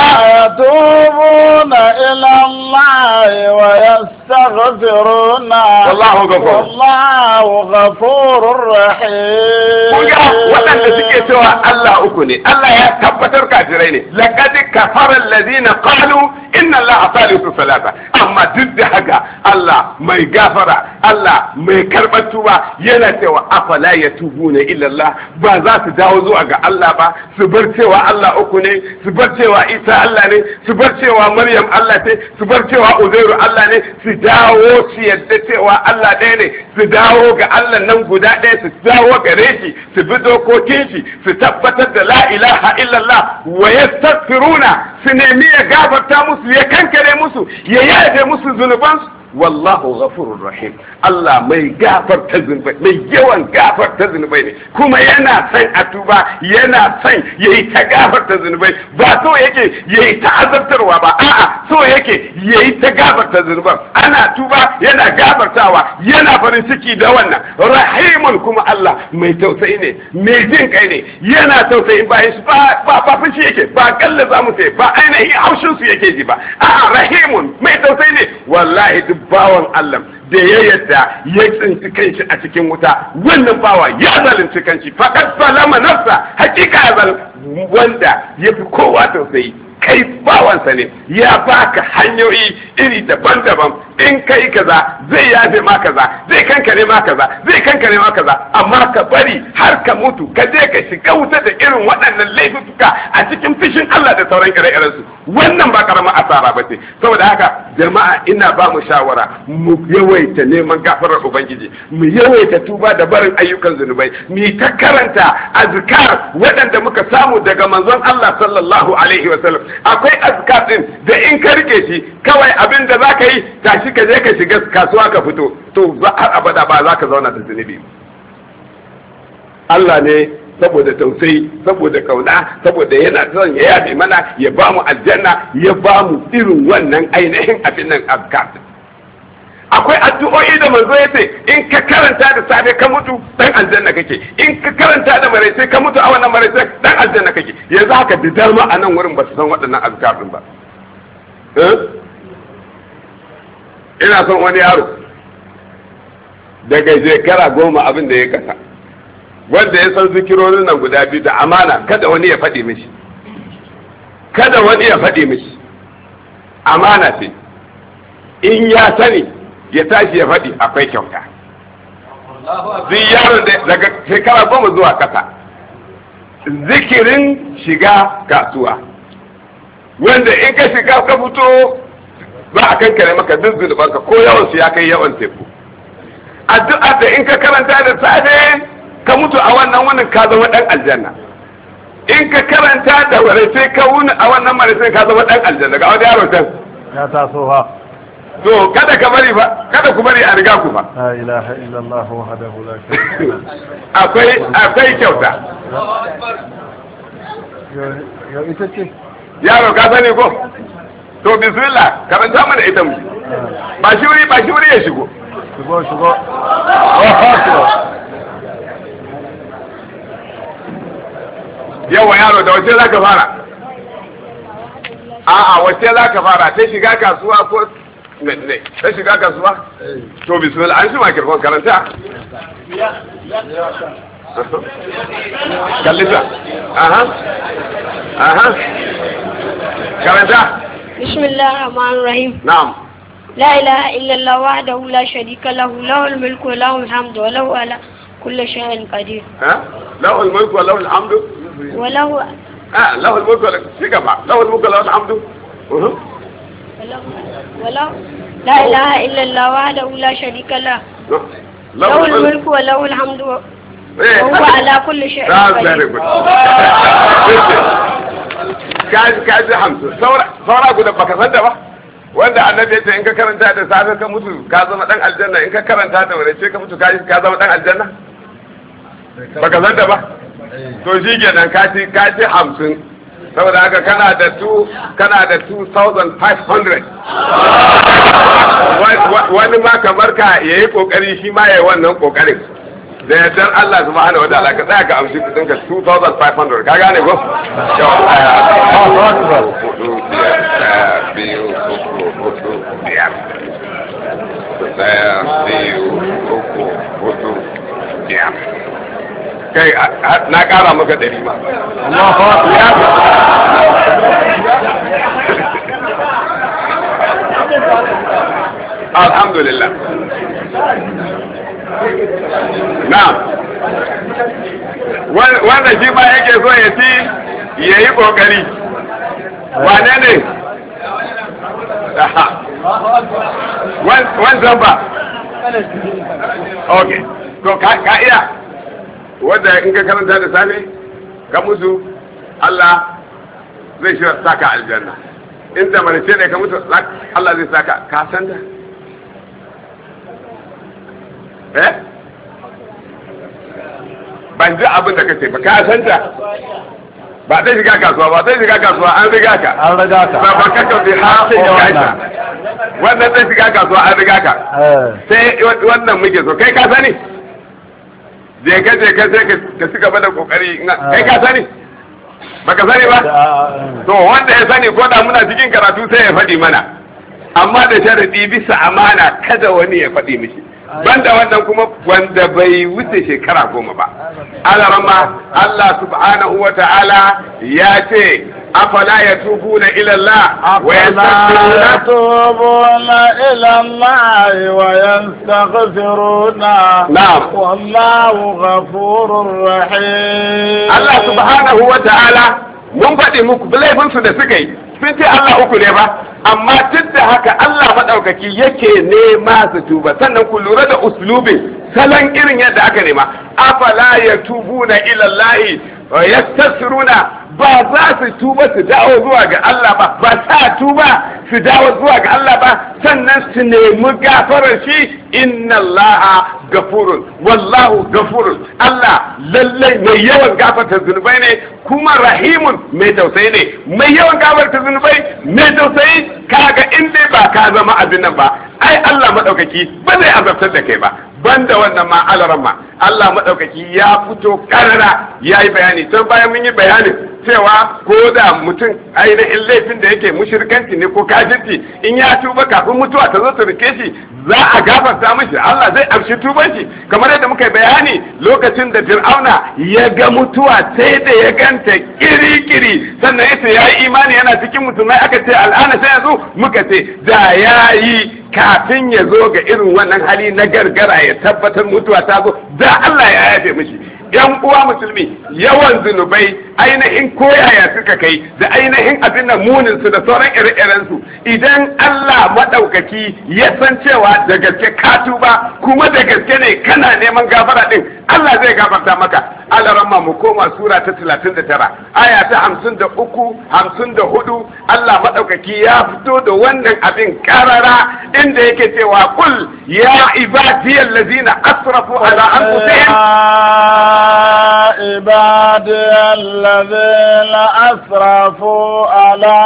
يتوبون إلى الله ويستغفرون والله غفور رحيم. waɗanda suke cewa Allah uku ne, Allah ya tabbatar kafirai ne. Laqad kafara alladhina qalu inna Allaha thalithu thalatha. Amma duk da haka Allah mai gafara, Allah mai karɓar tuba yana cewa afala yatubuna ila Allah, ba za su dawo zuwa ga Allah ba, su bar cewa Allah uku ne, su bar cewa Isa Allah ne, su bar cewa Maryam Allah ce, su bar cewa Uzairu Allah ne, su dawo su yadda cewa Allah ɗaya ne, su dawo ga Allah nan guda ɗaya, su dawo gare shi, su bi dokokin shi, su tabbatar da la ilaha illallah wa yastaghfiruna, su nemi ya gafarta musu, ya kankare musu, ya yafe musu zunubansu. Wallahu ghafurur rahim. Allah mai gafarta zunubai, mai yawan gafarta zunubai ne, kuma yana son a tuba, yana son yayi ta gafarta zunubai, ba so yake yayi ta azabtarwa ba, a'a so yake yayi ta gafarta zunuban. Ana tuba yana gafartawa, yana farin ciki da wannan. Rahimun, kuma Allah mai tausayi ne, mai jin kai ne, yana tausayin bayan shi, ba fushi yake, ba kalla za mu sai, ba ainihin haushin su yake ji ba, a'a rahimun mai tausayi ne. Wallahi duk bawan Allah da ya yadda ya tsinci kanshi a cikin wuta, wannan bawa ya zalunci kanshi, faqad salama nafsa, hakika ya wanda ya fi kowa tausayi, kai bawansa ne, ya baka hanyoyi iri daban-daban, in kai kaza zai yafe ma kaza, zai kankare ma kaza, zai kankare ma kaza, amma ka bari har ka mutu ka je ka shiga wuta da irin waɗannan laifuka a cikin fishin Allah da sauran ire-iren su, wannan ba karamar asara ba ce. Saboda haka jama'a ina ba mu shawara mu yawaita neman gafarar ubangiji, mu yawaita tuba da barin ayyukan zunubai, mu ta karanta azkar waɗanda muka samu daga manzon Allah sallallahu alaihi wasallam. Akwai azkar din da in ka rike shi kawai abin da za ka yi tashi ka je ka shiga kasuwa ka fito, to har abada ba za ka zauna da zunubi. Allah ne saboda tausayi, saboda kauna, saboda yana son ya yafe mana, ya ba mu aljanna, ya ba mu irin wannan ainihin abin nan azkar. Akwai addu'o'i da manzo ya ce in ka karanta da safe ka mutu dan aljanna kake, in ka karanta da maraice ka mutu a wannan maraice dan aljanna kake. Yanzu haka da dama a nan wurin ba su san waɗannan azkar din ba. Ina son wani yaro daga shekara 10 abin da ya kasa, wanda ya san zikirorin nan guda biyu da amana, kada wani ya faɗi mishi, kada wani ya faɗi mishi, amana ce. In ya sani ya tashi ya faɗi, akwai kyauta. Duk yaron daga shekara 10 zuwa ƙasa, zikirin shiga kasuwa, wanda in ka shiga ka fito za a kankare maka duk zunubanka ko yawan su ya kai yawan teku. Addu'a da in ka karanta da safe ka mutu a wannan ka zama dan aljanna, in ka karanta da maraice ka wuni a wannan maraice ka zama dan aljanna. Ga wani yaro can ya taso ha. To kada ka bari ba, kada ku bari a riga ku ba. La ilaha illallah wahdahu la sharika lahu. Akwai kyauta. Yo ita ce. Yaro ka sani ko? To bismillah, karanta mana ita mu. Ba shi wuri ya shigo. Shigo. Yawa yaro, da wace za ka fara? A'a, wace za ka fara? Ta shiga kasuwa ko ne? Ta shiga kasuwa? To bismillah, an shi makirkon karanta. Kallita. Aha. Karanta. Bismillahir Rahmanir Rahim. Na'am. لا إله إلا الله وحده لا شريك له له الملك وله الحمد وله على كل شيء قدير. له الملك وله الحمد وله له الملك وله له الملك وله الحمد وله لا إله إلا الله وحده لا شريك له له الملك وله الحمد وهو على كل شيء قدير. kaji hamsin saura guda baka san da ba, wanda annabi ya ce in ka karanta da safe ka mutu ka zama dan aljanna, in ka karanta da wani ce ka mutu ka zama dan aljanna, baka san da ba. To shi kenan ka ci 50, saboda haka kana da 2500. Wani ma kamar ka yayi kokari shi ma yayi wannan kokarin da yardar Allah subhanahu wa ta'ala, ka tsaya ka amshi kudin ka 2500, ka gane ko? Kai na kara maka 100 ma. Alhamdulillah. Na'am. Wanda shi ma yake so ya ci ya yi kokari. Wane ne? Wancan ba. Ok. To ka iya. Wanda in ka karanta da safe ka mutu, Allah zai shi saka aljanna. In da marice ne ka mutu, Allah zai saka. Ka san da? Ban ji abin da kace ba, ka san ta? Ba zai shiga kasuwa, an riga ka. Ba ka kauce ha ko kaita. Wannan zai shiga kasuwa an riga ka. Sai wannan muke so, kai ka sani? Je ka sai ka ci gaba da kokari, kai ka sani? Baka sani ba? To wanda ya sani ko da muna cikin karatu sai ya faɗi mana. Amma da sharadi bisa amana, kada wani ya faɗi mishi. banda wannan kuma wanda bai wuce shekara 10 ba. Alarama Allah subhanahu wa ta'ala ya ce afala yatubuna ila Allah wa yatubuna ila Allah wa yastaghfiruna wallahu ghafurur rahim. Allah subhanahu wa ta'ala mun faɗi muku laifinsu da suka yi sun ce Allah uku ne ba, amma duk da haka Allah maɗaukaki yake nema su tuba. Sannan ku lura da uslubin salon irin yadda aka nema, afala yatubuna ila Allah wa yastaghfiruna, ba za su tuba su dawo zuwa ga Allah ba sa tuba su dawo zuwa ga Allah ba, sannan su nemi gafarar shi. Inna Allah gafurun wallahu gafurun, Allah lallai mai yawan gafarta zunubai ne kuma rahimun mai tausayi ne. Mai yawan gafarta zunubai mai tausayi, kaga in dai ba ka zama abin nan ba, ai Allah madaukaki ba zai azabtar da kai ba. Banda wannan ma alaramma Allah madaukaki ya fito karara yayi bayani tun bayan mun yi bayanin cewa ko da mutum ainihin laifin da yake mushrikanci ne ko kafirci, in ya tuba kafin mutuwa ta zo ta rike shi za a gafarta mishi, Allah zai amshi tuban shi. Kamar yadda muka yi bayani lokacin da Fir'auna ya ga mutuwa sai da ya ganta kiri-kiri sannan ya ce ya yi imani yana cikin musulmai, aka ce al'ana sai yanzu muka ce da ya yi kafin ya zo ga irin wannan hali na gargara ya tabbatar mutuwa ta zo, da Allah ya yafe mishi. Yan uwa musulmi, yawan zunubai ainihin koyaya suka kai da ainihin abin da munin su da sauran ire-iren su, idan Allah madaukaki ya san cewa da gaske ka tuba kuma da gaske ne kana neman gafara din, Allah zai gafarta maka. Alaramma mu koma sura ta 39 aya ta 53 54, Allah madaukaki ya fito da wannan abin karara inda yake cewa qul ya ibadiyal ladina asrafu ala anfusihim عبادي الذين أسرفوا على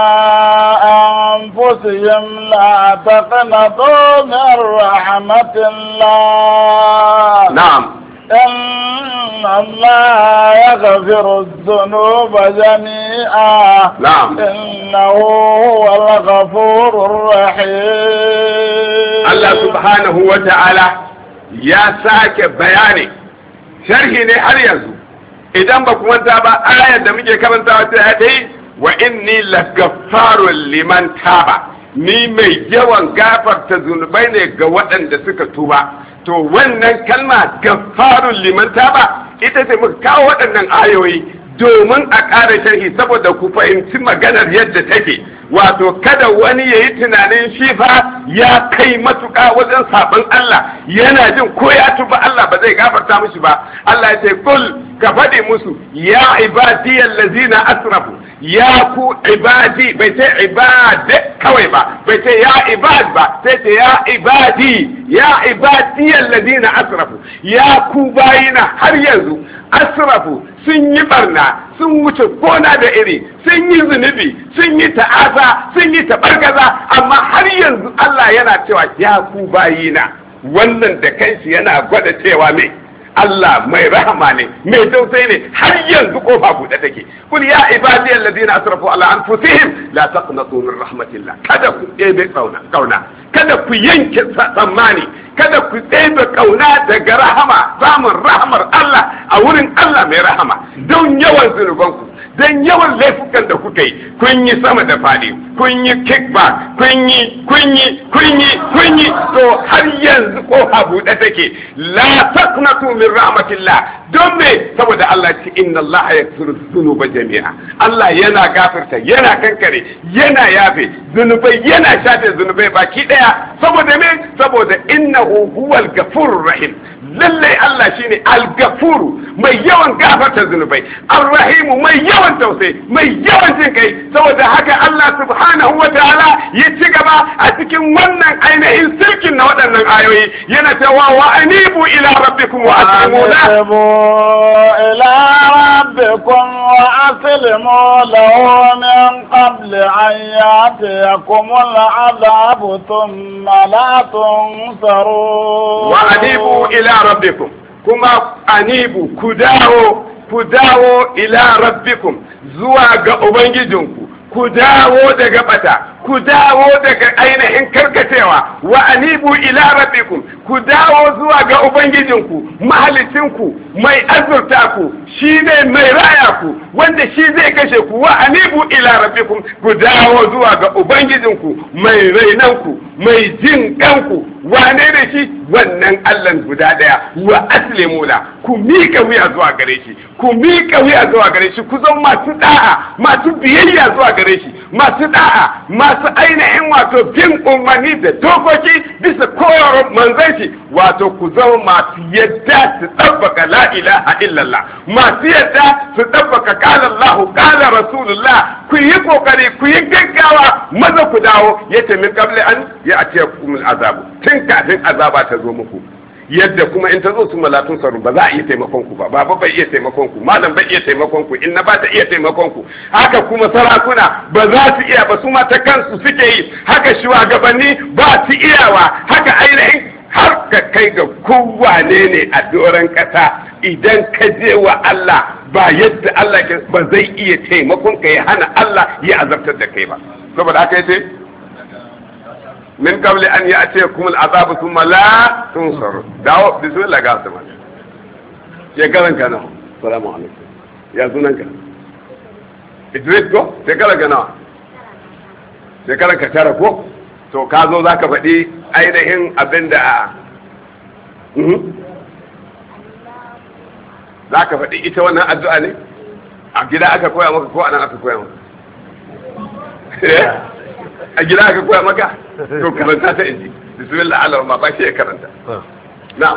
أنفسهم لا تقنطوا من رحمة الله. نعم. إن الله يغفر الذنوب جميعا. نعم. إنه هو الغفور الرحيم. الله سبحانه وتعالى يا ساك بياني sharhi ne har yanzu idan ba ku manta ba ayar da muke karantawa ta yi wa inni lagaffarun liman taba, ni mai yawan gafarta zunubai ne ga waɗanda suka tuba. To wannan kalma gaffarun liman taba ita ce muka kawo waɗannan ayoyi domin a ƙara sharhi saboda ku fahimci maganar yadda take. Wato kada wani ya yi tunanin shi fa ya kai matuƙa wajen sabon Allah, yana jin ko ya tuba Allah ba zai gafarta mushi ba. Allah ya ce kul ka faɗi musu ya ibadiyal lazina asrafu, ya ku ibadi, bai ce ibadi kawai ba, bai ce ya ibad ba, sai ce ya ibadiyal lazina asrafu, ya ku bayina har yanzu asrafu sun yi barna, sun wuce gona da iri, sun yi zunubi, sun yi ta'aza, sun yi tabargaza, amma har yanzu Allah yana cewa ya ku bayina. Wannan da kanshi yana gwada cewa me Allah mai rahama ne, mai tausayi ne, har yanzu kofa buɗe take. Kul ya ibadiyal ladina asrafu ala anfusihim la taqnatu min rahmatillah. Kada ku ɗebe kauna, kada ku yanke tsammani, kada ku ɗebe kauna daga rahama, samun rahamar Allah a wurin Allah mai rahama. Don yawan zunubanku, don yawan laifukan da kuka yi, kun yi sama da fadi, kun yi kickback, kun yi, to har yanzu kofa buɗe take. La taqnatu min rahmatillah. Don me? Saboda Allah ce inna Allah yaghfiru dhunuba jami'a. Allah yana gafarta, yana kankare, yana yafe zunubai, yana shafe zunubai baki daya. Saboda me? Saboda innahu huwal ghafurur rahim. Lallai Allah shine al-ghafuru, mai yawan gafarta zunubai, ar-rahimu, mai yawan tausayi, mai yawan jin kai. Saboda haka Allah subhanahu wa ta'ala ya ci gaba a cikin wannan ainihin sirkin na waɗannan ayoyi yana cewa wa anibu ila rabbikum wa aslimu إلى ربكم وأسلموا له من قبل أن يأتيكم العذاب ثم لا تنصرون. وأنيبوا إلى ربكم كما أنيبوا كداو إلى ربكم زواج أبنجدكم ku dawo daga bata, ku dawo daga ainihin karkacewa wa anibu ila rabbikum ku dawo zuwa ga ubangijinku mahalicinku mai azurta ku shine mai raya ku wanda shi zai kashe ku wa anibu ila rabbikum ku dawo zuwa ga ubangijinku mai rainanku mai jin kanku wane da shi wannan Allah guda daya wa aslimu la ku mika wuya zuwa gare shi ku mika wuya zuwa gare shi ku zama masu da'a masu biyayya zuwa gare shi masu da'a masu ainihin wato bin umarni da dokoki bisa koyarwar manzon shi wato ku zama masu yadda su tabbaka la ilaha illallah masu yadda su tabbaka qala Allah qala rasulullah ku yi kokari ku yi gaggawa maza ku dawo yace min qabli an ya'tiyakum al'azab tun kafin azaba ta zo muku yadda kuma in ta zo su malatun saru ba za a iya taimakon ku ba baba bai iya taimakon ku malam bai iya taimakon ku inna ba ta iya taimakon ku haka kuma sarakuna ba za su iya ba su ma ta kansu suke yi haka shugabanni ba su iyawa haka ainihin har ka kai ga kowane ne a doron kasa idan ka je wa Allah ba yadda Allah ke ba zai iya taimakon ka ya hana Allah ya azabtar da kai ba saboda haka yace min qabli an ya'tiyakum al'azab thumma la tunsar dawo bismillah ga sama ya garan kana assalamu alaikum ya sunan ka Idris ko sai kala kana sai kala ka tara ko to ka zo zaka faɗi ainihin abinda zaka faɗi ita wannan addu'a ne a gida aka koya maka ko anan aka koya maka a gida aka koya maka to karanta ta inji bismillah Allah ma ba shi ya karanta na'am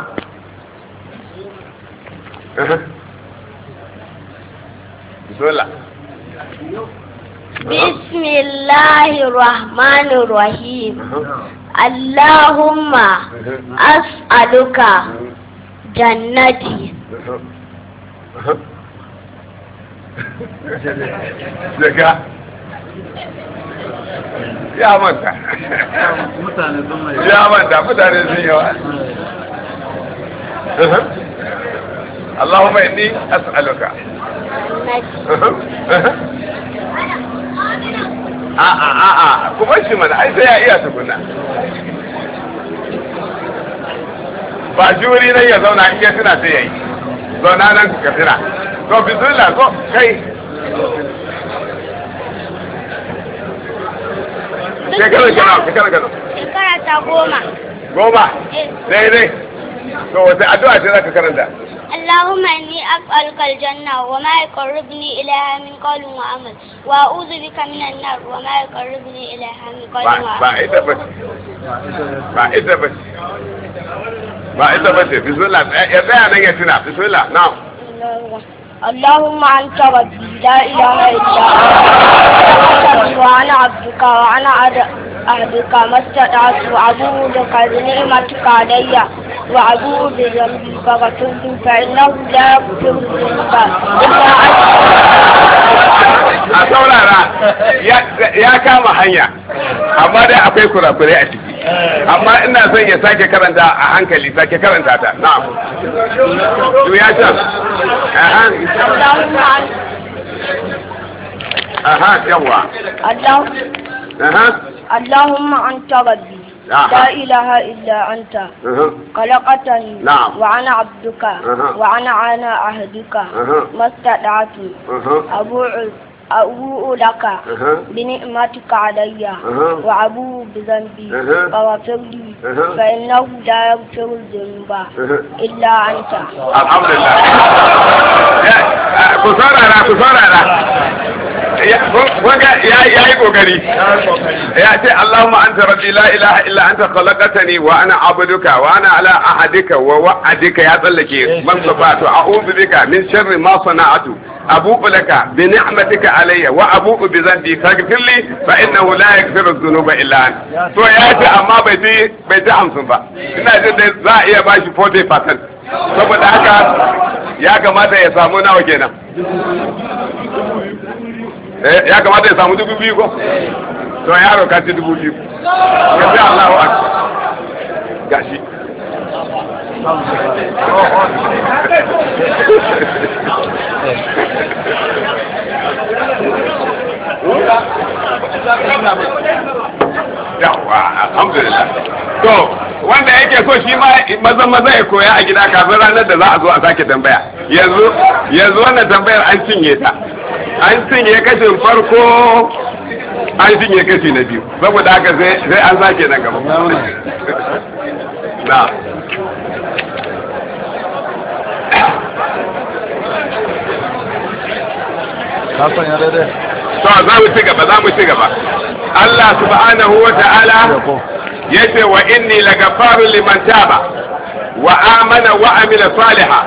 bismillah bismillahir rahmanir rahim Allahumma as'aluka jannati daga ya manta ya manta mutane sun yawa Allahumma inni as'aluka a'a kuma shi mana ai sai ya iya tukuna ba juri nan ya zauna in ya tuna sai yayi zauna nan ka tuna to bismillah ko kai shekara ta 10 daidai to wata addu'a ce zaka karanta اللهم إني أسألك الجنة وما يقربني إليها من قول وعمل وأعوذ بك من النار وما يقربني إليها من قول وعمل ba ita bace bismillah ya tsaya nan ya tuna bismillah na'am اللهم أنت ربي لا إله إلا أنت وأنا عبدك وأنا عبدك ما استطعت وأبوء لك بنعمتك علي وأبوء بذنبي فاغفر لي فإنه لا يغفر الذنوب إلا أنت. a saurara ya kama hanya amma dai akwai kurakurai a ciki amma ina son ya sake karanta a hankali sake karanta ta na'am ya ce yawa اللهم أنت ربي لا إله إلا أنت خلقتني وأنا عبدك وأنا على عهدك ما استطعت أبوء لك بنعمتك علي وأبوء بذنبي فاغفر لي فإنه لا يغفر الذنوب إلا أنت. الحمد لله. كسارة ya yi kokari ya ce Allahumma anta rabbi la ilaha illa anta khalaqtani wa ana abduka wa ana ala ahadika wa wa'adika ya tsallake man sabatu a'udhu bika min sharri ma sana'tu abu'u laka bi ni'matika alayya wa abu'u bi dhanbi faghfir li fa innahu la yaghfiru dhunuba illa anta. To ya ce amma bai ji 50 ba ina jin da za a iya bashi 40% saboda haka ya kamata ya samu nawa kenan ya kamata ya samu 2,000 ko? to yaro ka ci 2,000 ya fi Allah wa gashi yawa alhamdulillah. To wanda yake so shi ma maza ya koya a gida kafin ranar da za a zo a sake tambaya. Yanzu wannan tambayar an cinye ta, an cinye kashin farko, an cinye kashi na biyu, saboda haka sai an sake nan gaba. Na Hassan ya daidai. to za mu ci gaba. Allah subhanahu wa ta'ala yace wa inni lagafarun liman taba wa amana wa amila salihan.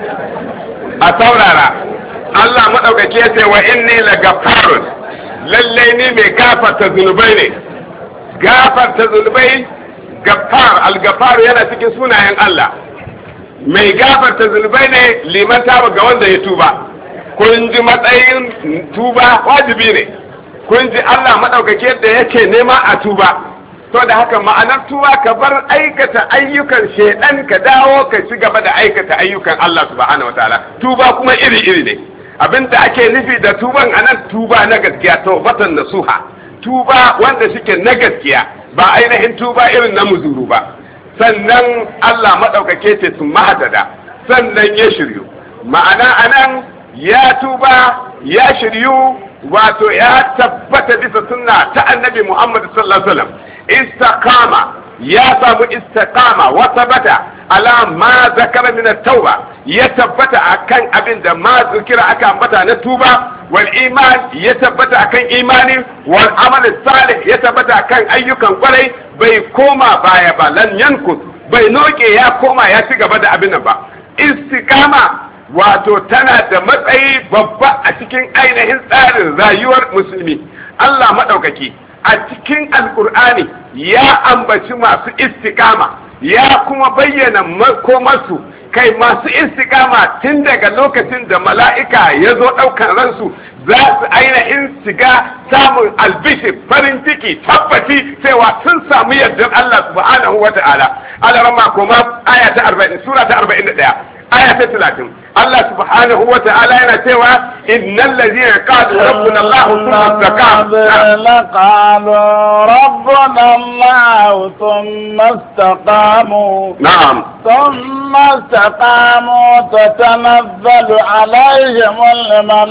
A saurara, Allah madaukaki yace wa inni lagafarun, lalle ni mai gafarta zunubai ne. Gafarta zunubai, gaffar, al-gaffar yana cikin sunayen Allah. Mai gafarta zunubai ne liman taba ga wanda ya tuba. Kun ji matsayin tuba wajibi ne. Kun ji Allah maɗaukaki yadda yake nema a tuba. To da haka ma'anar tuba ka bar aikata ayyukan shedan ka dawo ka ci gaba da aikata ayyukan Allah subhanahu wataala. Tuba kuma iri-iri ne. Abinda ake nufi da tuban anan tuba na gaskiya, tawbatan nasuha. Tuba wanda shike na gaskiya, ba ainihin tuba irin na muzuru ba. Sannan Allah maɗaukake ce sun mahadada, sannan ya shiryu. Ma'ana anan ya tuba ya shiryu, wato ya tabbata bisa sunna ta annabi Muhammad sallallahu alaihi wasallam. Istaqama, ya samu istiqama wa tabbata ala ma zakara min at-tauba, ya tabbata akan abin da ma zikira aka ambata na tuba. Wal iman, ya tabbata akan imani. Wal amal salih, ya tabbata akan ayyukan kwarai, bai koma baya ba, lan yankus, bai noke ya koma ya ci gaba da abin nan ba. Istiqama wato tana da matsayi babba a cikin ainihin tsarin rayuwar musulmi. Allah maɗaukaki a cikin alkur'ani ya ambaci masu istiqama, ya kuma bayyana makomarsu. Kai masu istiqama tun daga lokacin da mala'ika ya zo ɗaukar ransu za su ainihin shiga samun albishir, farin ciki, tabbaci cewa sun samu yardar Allah subhanahu wa ta'ala. Alarama kuma aya ta 40, sura ta 41. aya ta 30 Allah subhanahu wa ta'ala yana cewa innal ladhina qalu rabbuna Allah thumma istaqamu na'am thumma istaqamu tatanazzalu alayhimul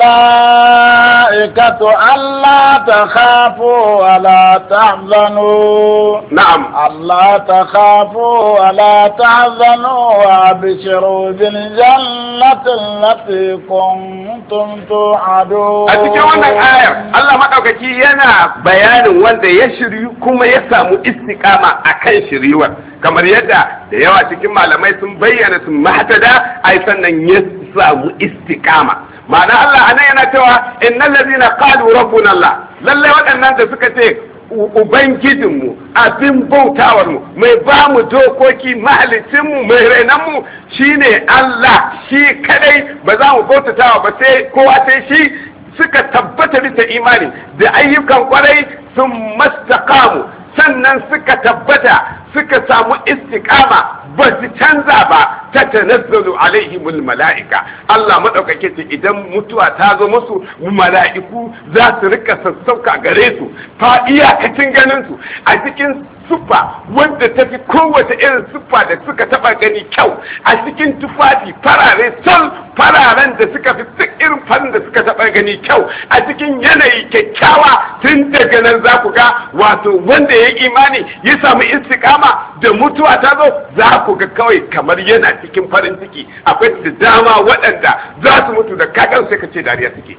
malaikatu alla takhafu wa la tahzanu na'am alla takhafu wa la tahzanu wa abshiru الجنة التي كنتم توعدون. a cikin wannan ayar Allah madaukaki yana bayanin wanda ya shiryu kuma ya samu istiqama akan shiryuwar, kamar yadda da yawa cikin malamai sun bayyana sun mahtada ai sannan ya samu istiqama. Ma'ana Allah anan yana cewa innal ladina qalu rabbuna Allah, lalle waɗannan da suka ce Ubangijinmu, abin bautawarmu, mai ba mu dokoki, mahalicinmu, mai renanmu shi ne Allah, shi kadai ba za mu bautatawa ba sai kowa sai shi, suka tabbata bisa imani da ayyukan kwarai sun mastaqamu, sannan suka tabbata suka samu istiqama ba su canza ba, ta tanazzalu alaihimul mala'ika. Allah madaukake ce idan mutuwa ta zo musu, mala'iku za su rika sassauka gare su fa iyakacin ganin su a cikin siffa wanda ta fi kowace irin siffa da suka taba gani kyau, a cikin tufafi farare sal, fararen da suka fi duk irin farin da suka taba gani kyau, a cikin yanayi kyakkyawa. Tun daga nan za ku ga wato wanda ya imani ya samu istiqama da mutuwa ta zo, za ku ga kawai kamar yana cikin farin ciki. Akwai da dama waɗanda za su mutu da kakan sai ka ce dariya suke,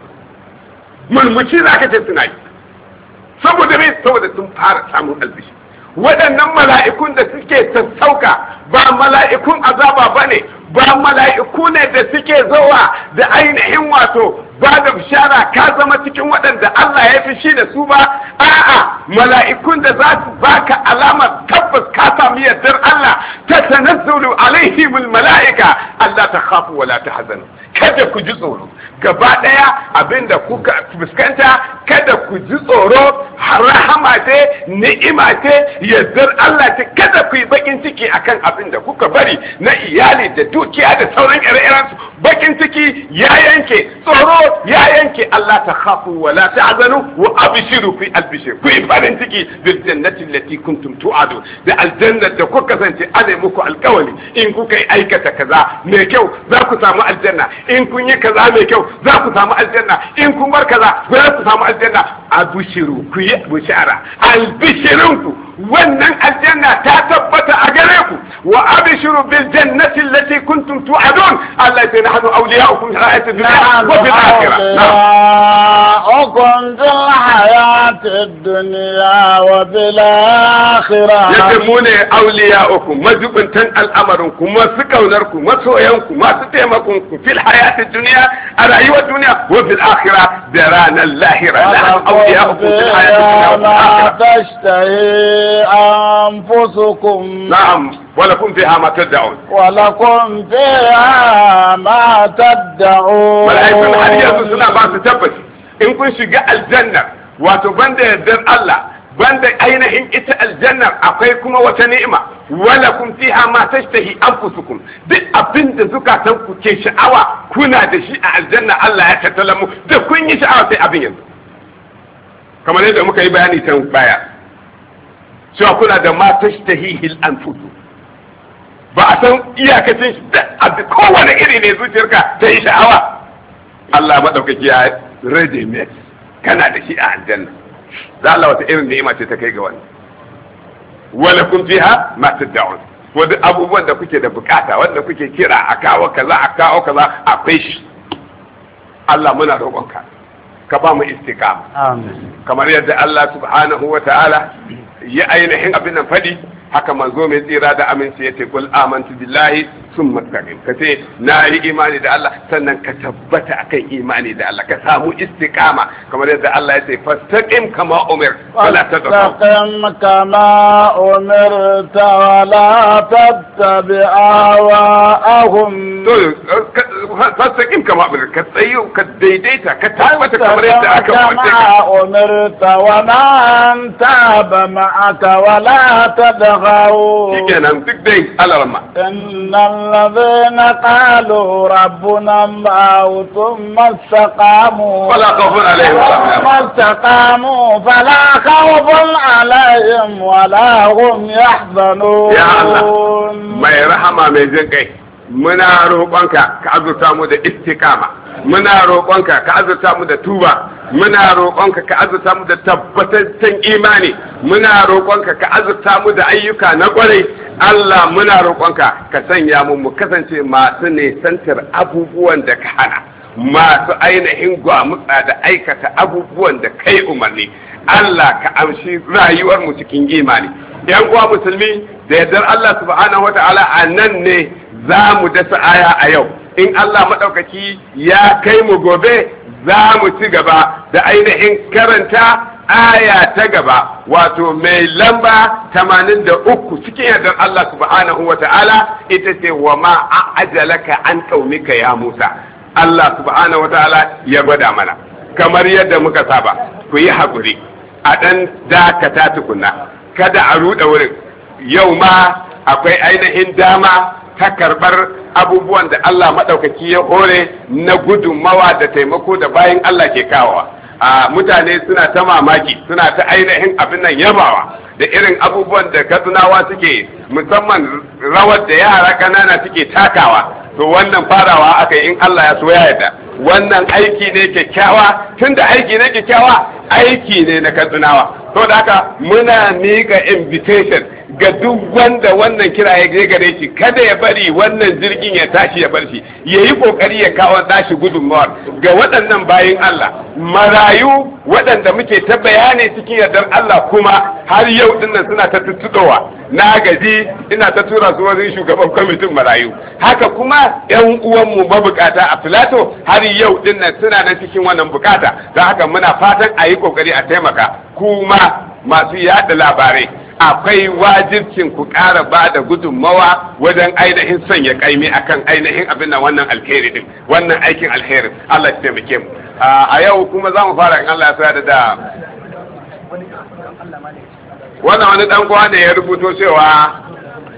mulmuci za ka ce suna yi, saboda me, saboda sun fara samun albishi. Waɗannan mala'ikun da suke sassauka ba mala'ikun azaba ba ne, ba mala'iku ne da suke zowa da ainihin wato ba da bishara ka zama cikin waɗanda Allah ya fi shi da su ba. A'a, mala'ikun da za su baka alamar tabbas ka sami yardar Allah, ta tanazzalu alaihimul mala'ika Allah ta khafu wala ta hazanu, kada ku ji tsoro. Gaba ɗaya abinda kuka fuskanta, kada ku ji tsoro, rahama ce, ni'ima ce, yardar Allah ce, kada ku yi bakin ciki akan abin da kuka bari na iyali da dukiya da sauran ire-iren su, bakin ciki ya yanke, tsoro ya yanke. Allah ta khafu wa la ta'zanu wa abshiru fi albishir, ku yi farin ciki bil jannati allati kuntum tu'adu, da aljanna da kuka kasance ana muku alkawari in kuka yi aikata kaza mai kyau za ku samu aljanna, in kun yi kaza mai kyau za ku samu aljanna, in kun bar kaza za ku samu aljanna. Abshiru, ku yi bushara, albishirinku wannan aljanna ta tabbata a gare ku. Wa abshiru bil jannati allati kuntum tu'adun. Allah ya nahnu awliya'ukum fil hayati dunya wa fil akhirah. أكم في الحياة الدنيا وفي الآخرة. يتمون أولياؤكم مجبنتن الأمركم وسكونركم وسوينكم وستيمكم في الحياة الدنيا الرأيوة الدنيا وفي الآخرة دران اللاهرة. نحن أولياؤكم في الحياة الدنيا وفي الآخرة. تشتهي أنفسكم. نعم ولكم فيها ما تدعون. ولكم فيها ما تدعون. ملائكة الحديث سنة بعض تبت in kun shiga aljanna, wato banda yardar Allah, banda ainihin ita aljanna akwai kuma wata ni'ima, wala kun fiha ma tashtahi anfusukum, duk abin da zukatan ku ke sha'awa kuna da shi a aljanna Allah ya tattala mu, da kun yi sha'awa sai abin yanzu, kamar yadda muka yi bayani can baya cewa kuna da ma tashtahi anfusu, ba a san iyakacin shi da kowane iri ne zuciyarka ta yi sha'awa. Allah madaukaki ya ready made kana da shi a aljanna. Da Allah wata irin ni'ima ce ta kai ga wani. Wala kun fiha ma tad'un, wanda abubuwan da kuke da bukata, wanda kuke kira a kawo kaza a kawo kaza akwai shi. Allah muna roƙonka ka ba mu istiqama. Amin. Kamar yadda Allah subhanahu wa ta'ala ya ainihin abin nan fadi, haka manzo mai tsira da aminci yace kul amantu billahi summa istaqim, kace na yi imani da Allah sannan ka tabbata akan imani da Allah, ka samu istiqama kamar yadda Allah yace fastaqim kama umir wala tadhur, fastaqim kama umirta wala tattabi ahwaahum. to fastaqim kama umir, ka tsayo ka daidaita ka tabbata kamar yadda aka umirta wa man taba ma'aka wala tadhur. shikenan duk dai alarma. الذين قالوا ربنا الله ثم استقاموا فلا خوف عليهم ولا هم يحزنون. يا الله mai rahama mai jin kai, muna roƙonka ka azurta mu da istiqama, muna roƙonka ka azurta mu da tuba, muna roƙonka ka azurta mu da tabbataccen imani, muna roƙonka ka azurta mu da ayyuka na ƙwarai. Allah muna roƙonka ka sanya mu kasance masu nesantar abubuwan da ka hana, masu ainihin gwamutsa da aikata abubuwan da kai umarni. Allah ka amshi rayuwar mu cikin imani. Yan uwa musulmi, da yardar Allah subhanahu wata'ala a nan ne za mu dasa aya a yau. In Allah maɗaukaki ya kai mu gobe za mu ci gaba da ainihin karanta aya ta gaba, wato mai lamba 83 cikin yardar Allah subhanahu wa ta'ala, ita ce wa ma ajalaka an qaumika ya Musa. Allah subhanahu wa ta'ala ya gwada mana kamar yadda muka saba, ku yi haƙuri a ɗan dakata tukunna, kada a ruɗe wurin. Yau ma akwai ainihin dama ta karɓar abubuwan da Allah maɗaukaki ya hore na gudunmawa da taimako da bayan Allah ke kawowa. Mutane suna ta mamaki, suna ta ainihin abin nan yabawa da irin abubuwan da katsinawa suke, musamman rawar da yara ƙanana suke takawa. To wannan farawa aka yi, in Allah ya so ya yarda. Wannan aiki ne kyakkyawa, tunda aiki ne kyakkyawa, aiki ne na katsinawa. To da haka muna miƙa invitation ga duk wanda wannan kira ya je gare shi, kada ya bari wannan jirgin ya tashi ya bar shi, ya yi kokari ya kawo tashi gudunmawar ga waɗannan bayin Allah marayu waɗanda muke ta bayani cikin yardar Allah, kuma har yau dinnan suna ta tuttuɗowa. Na gaji ina ta tura su wajen shugaban kwamitin marayu, haka kuma yan uwanmu mabukata a Filato har yau dinnan suna nan cikin wannan bukata. Don haka muna fatan a yi kokari a taimaka. Kuma masu yada labarai, akwai wajibcin ku ƙara ba da gudunmawa wajen ainihin sanya kaimi akan ainihin abin nan wannan alheri din, wannan aikin alheri. Allah ya taimake mu. A yau kuma za mu fara in Allah ya sa da wannan wani dan uwa ne ya rubuto cewa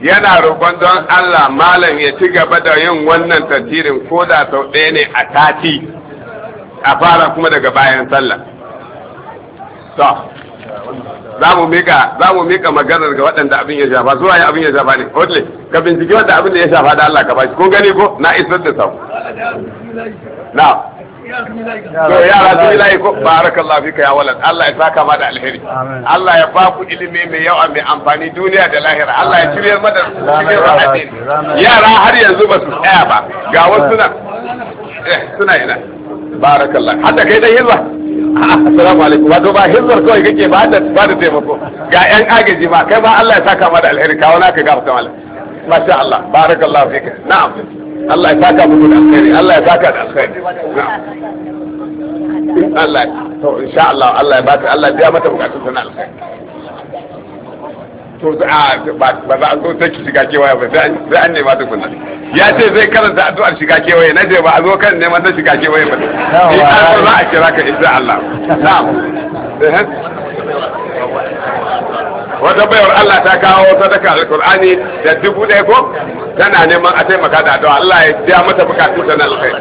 yana roƙon don Allah malam ya ci gaba da yin wannan tafsirin ko da sau ɗaya ne a sati a fara kuma daga bayan sallah. To za mu mika maganar ga waɗanda abin ya shafa zuwa ya abin ya shafa ne odle ka binciki wanda abin da ya shafa da Allah ka bashi kun gani ko na isar da sau na to yara sun yi layi ko barakallahu fika ya walad Allah ya saka ma da alheri Allah ya ba ku ilimi mai yawa mai amfani duniya da lahira Allah ya shirye mada cikin rahadin yara har yanzu ba su tsaya ba ga wasu suna ina barakallahu hadda kai dan hizba assalamu alaikum wato ba hizbar kawai kake ba da taimako ga yan agaji ma kai ma Allah ya saka ma da alheri kawo naka ga fata mallam masha Allah barakallahu fika na'am Allah ya saka muku da alheri Allah ya saka da alheri na'am Allah to insha Allah Allah ya bata Allah ya biya mata bukatun sana alheri to ba za a zo ta shiga kewaye ba sai an nema ta kunna ya ce zai karanta addu'ar shiga kewaye na ce ba a zo kan neman ta shiga kewaye ba sai an za a kira ka insha Allah na'am wata bayar Allah ta kawo sadaka alkur'ani da 1000 ko tana neman a taimaka da addu'a Allah ya biya mata bukatun ta na alkhairi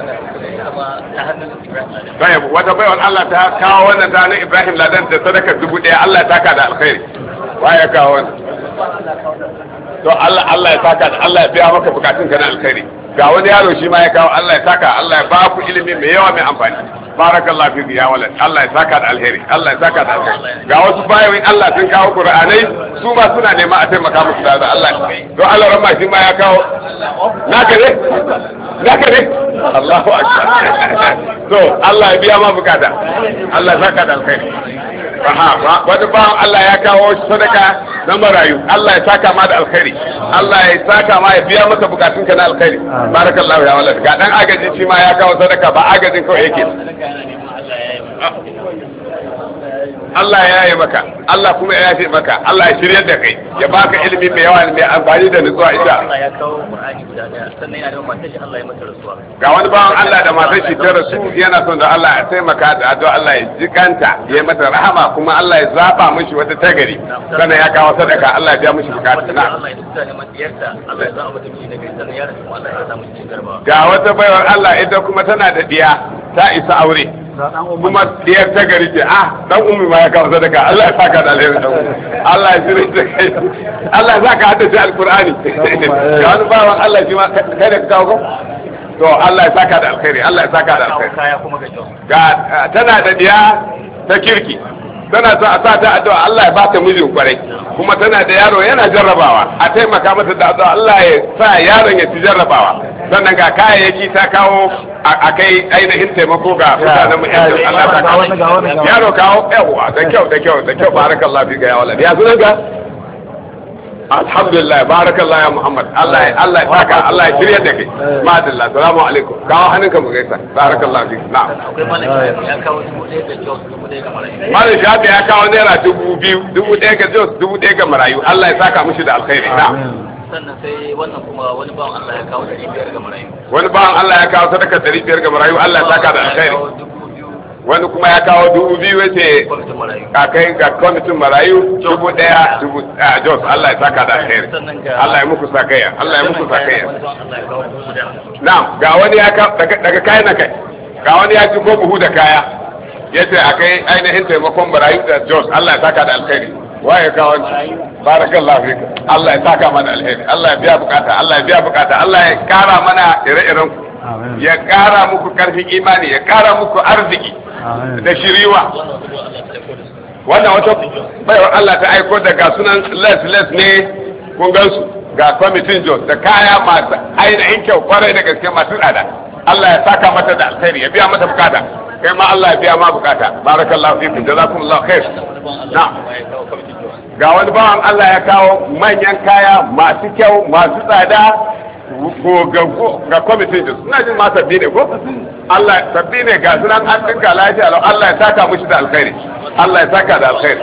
bayan wata bayar Allah ta kawo wannan ta na Ibrahim Ladan da sadaka 1000 Allah ya taka da alkhairi waya kawo to Allah ya saka Allah ya biya maka bukatun ka na alkhairi ga wani yaro shi ma ya kawo Allah ya saka Allah ya ba ku ilimi mai yawa mai amfani barakallahu fiki ya walad Allah ya saka da alheri Allah ya saka da alheri ga wasu bayoyin Allah sun kawo Qur'anai su ma suna nema a taimaka musu da Allah to Allah ramma shi ma ya kawo naka ne Allahu akbar to Allah ya biya ma bukata Allah ya saka da alheri wani bawan Allah ya kawo sadaka na marayu Allah ya saka ma da alkhairi Allah ya saka ma ya biya masa bukatun ka na alkhairi barakallahu ya walad ga dan agaji shi ma ya kawo sadaka ba agajin kawai yake Allah ya yi maka Allah kuma ya yafe maka Allah ya shiryar da kai ya baka ilimi mai yawa mai amfani da nutsuwa ita Allah ya kawo Qur'ani guda daya sannan yana da matar shi Allah ya mata rasuwa ga wani bawan Allah da matar shi ta rasu yana son da Allah ya taimaka da addu'a Allah ya jikanta ya mata rahama kuma Allah ya zaba mishi wata tagari sannan ya kawo sadaka Allah ya biya mishi bukatu na Allah ya tuka ne mata yarda Allah ya zaba mata miji na gari sannan ya rasu Allah ya samu cikin garba ga wata baiwar Allah ita kuma tana da diya ta isa aure kuma diyar ta gari ce dan ummi ma ya kawo sadaka Allah ya saka da alheri Allah ya shirye da kai Allah ya saka haddace alqur'ani ga wani bawan Allah shi ma kai da kawo ko to Allah ya saka da alheri Allah ya saka da alheri ga tana da diya ta kirki tana so a sa ta addu'a Allah ya bata mijin kwarai kuma tana da yaro yana jarrabawa a taimaka mata da addu'a Allah ya sa yaron ya ci jarrabawa sannan ga kayayyaki ta kawo a kai ainihin taimako ga mutanen mu yan Allah ta kawo yaro kawo yawa da kyau barakallahu fika ya walad ya sunan ka alhamdulillah barakallahu ya Muhammad Allah ya saka Allah ya shirya da kai madalla assalamu alaikum kawo hannunka mu gaisa barakallahu fika na'am akwai malaka ya kawo 1000 ga Jos 1000 ga marayu malam shafi ya kawo naira 2000 1000 ga Jos 1000 ga marayu Allah ya saka mushi da alkhairi na'am sannan sai wannan kuma wani bawan Allah ya kawo 500 ga marayu wani bawan Allah ya kawo sadaka 500 ga marayu Allah ya saka da alkhairi wani kuma ya kawo 2000 wace a kai ga kwamitin marayu 1000 Jos Allah ya saka da alkhairi Allah ya muku sakaya Allah ya muku sakaya na'am ga wani ya daga kayan na kai ga wani ya ci ko buhu da kaya yace akai ainihin taimakon marayu da Jos Allah ya saka da alkhairi waye ka wani barakallahu fik Allah ya saka mana alheri Allah ya biya bukata Allah ya biya bukata Allah ya kara mana ire-iren ku ya kara muku karfin imani ya kara muku arziki da shiriwa wannan wata baiwar Allah ta aiko da ga sunan les ne kun gansu ga kwamitin Jos da kaya masu ainihin kyau kwarai da gaske masu tsada Allah ya saka mata da alheri ya biya mata bukata kai ma Allah ya biya ma bukata barakallahu fikum jazakumullahu khair na'am ga wani bawan Allah ya kawo manyan kaya masu kyau masu tsada ga kwamitin da suna jin ma sabbi ne ko Allah sabbi ne ga sunan an dinka lafiya Allah ya saka mushi da alkhairi Allah ya saka da alkhairi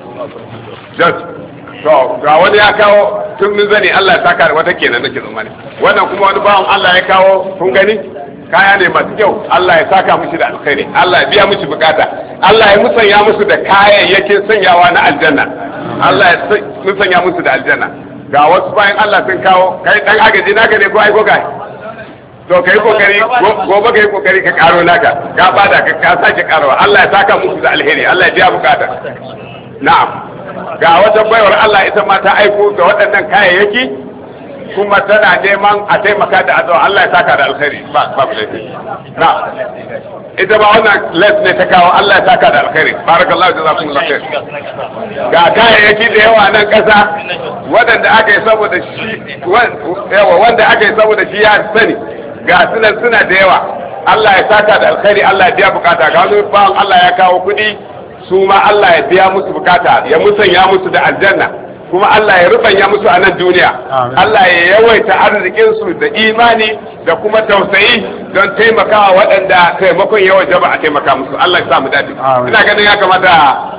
to ga wani ya kawo tun min zani Allah ya saka da wata kenan nake tsammani wannan kuma wani bawan Allah ya kawo kun gani kaya ne masu kyau Allah ya saka mushi da alkhairi Allah ya biya mushi bukata Allah ya musanya musu da kayayyakin sanyawa na aljanna Allah ya musanya musu da aljanna ga wasu bayan Allah sun kawo kai dan agaji naka ne ko aiko kai to kai kokari gobe kai kokari ka karo naka ka bada ka sake karawa Allah ya saka muku da alheri Allah ya biya bukata na'am ga wata baiwar Allah ita ma ta aiko da waɗannan kayayyaki kuma tana neman a taimaka da addu'a Allah ya saka da alheri ba laifi na'am ita ba wannan les ne ta kawo Allah ya saka da alheri barakallahu jazakumullahu khair ga kayayyaki da yawa nan kasa wanda aka yi saboda shi wanda aka yi saboda shi ya sani ga sunan suna da yawa Allah ya saka da alkhairi Allah ya biya bukata ga wani bawan Allah ya kawo kudi su ma Allah ya biya musu bukata ya musanya musu da aljanna kuma Allah ya rubanya musu a nan duniya Allah ya yawaita arzikin su da imani da kuma tausayi don taimakawa waɗanda taimakon yawan jaba a taimaka musu Allah ya sa mu dace ina ganin ya kamata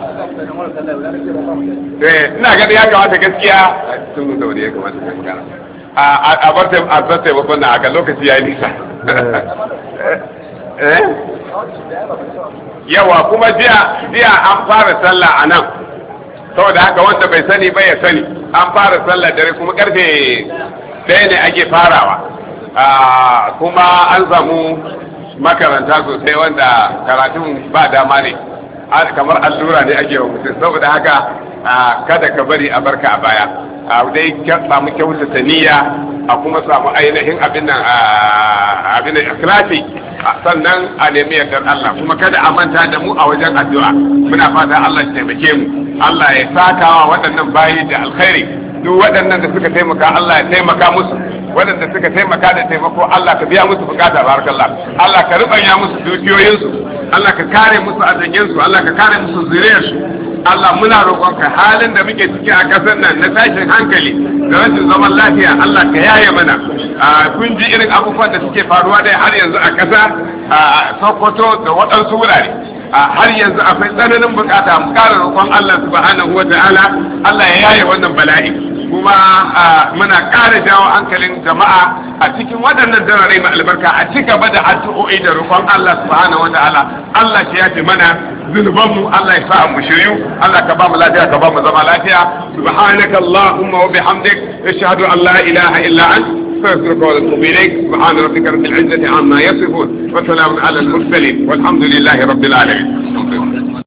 gaskiya sun da wani ya kamata ka magana a bar taimakon na aka lokaci ya yi nisa yawa kuma jiya an fara sallah a nan saboda haka wanda bai sani bai ya sani an fara sallah dare kuma karfe 1 ne ake farawa kuma an samu makaranta sosai wanda karatun ba dama ne kamar allura ne ake wa mutum saboda haka kada ka bari a barka a baya dai samu kyautata niyya a kuma samu ainihin abin nan ikhlasi sannan a nemi yardar Allah kuma kada a manta da mu a wajen addu'a muna fata Allah ya taimake mu Allah ya sakawa waɗannan bayi da alkhairi duk waɗannan da suka taimaka Allah ya taimaka musu waɗanda suka taimaka da taimako Allah ka biya musu bukata barakallah Allah ka rubanya musu dukiyoyinsu Allah ka kare musu arzikinsu Allah ka kare musu zuriyarsu Allah muna roƙonka halin da muke ciki a ƙasar nan na tashin hankali da rashin zaman lafiya Allah ka yaye mana kun ji irin abubuwan da suke faruwa dai har yanzu a ƙasa Sokoto da waɗansu wurare har yanzu akwai tsananin bukata mu ƙara roƙon Allah subhanahu wa ta'ala Allah ya yaye wannan bala'i kuma muna ƙara jawo hankalin jama'a a cikin waɗannan darare mai albarka a ci gaba da addu'o'i da roƙon Allah subhanahu wa ta'ala Allah shi yafe mana zunubanmu Allah ya sa mu shiryu Allah ka ba mu lafiya ka ba mu zama lafiya subhanaka allahumma wa bihamdik ashhadu an la ilaha illa anta astaghfiruka wa atubu ilayk subhana rabbika rabbil izzati amma yasifun wa salamun ala al mursalin walhamdulillahi rabbil alamin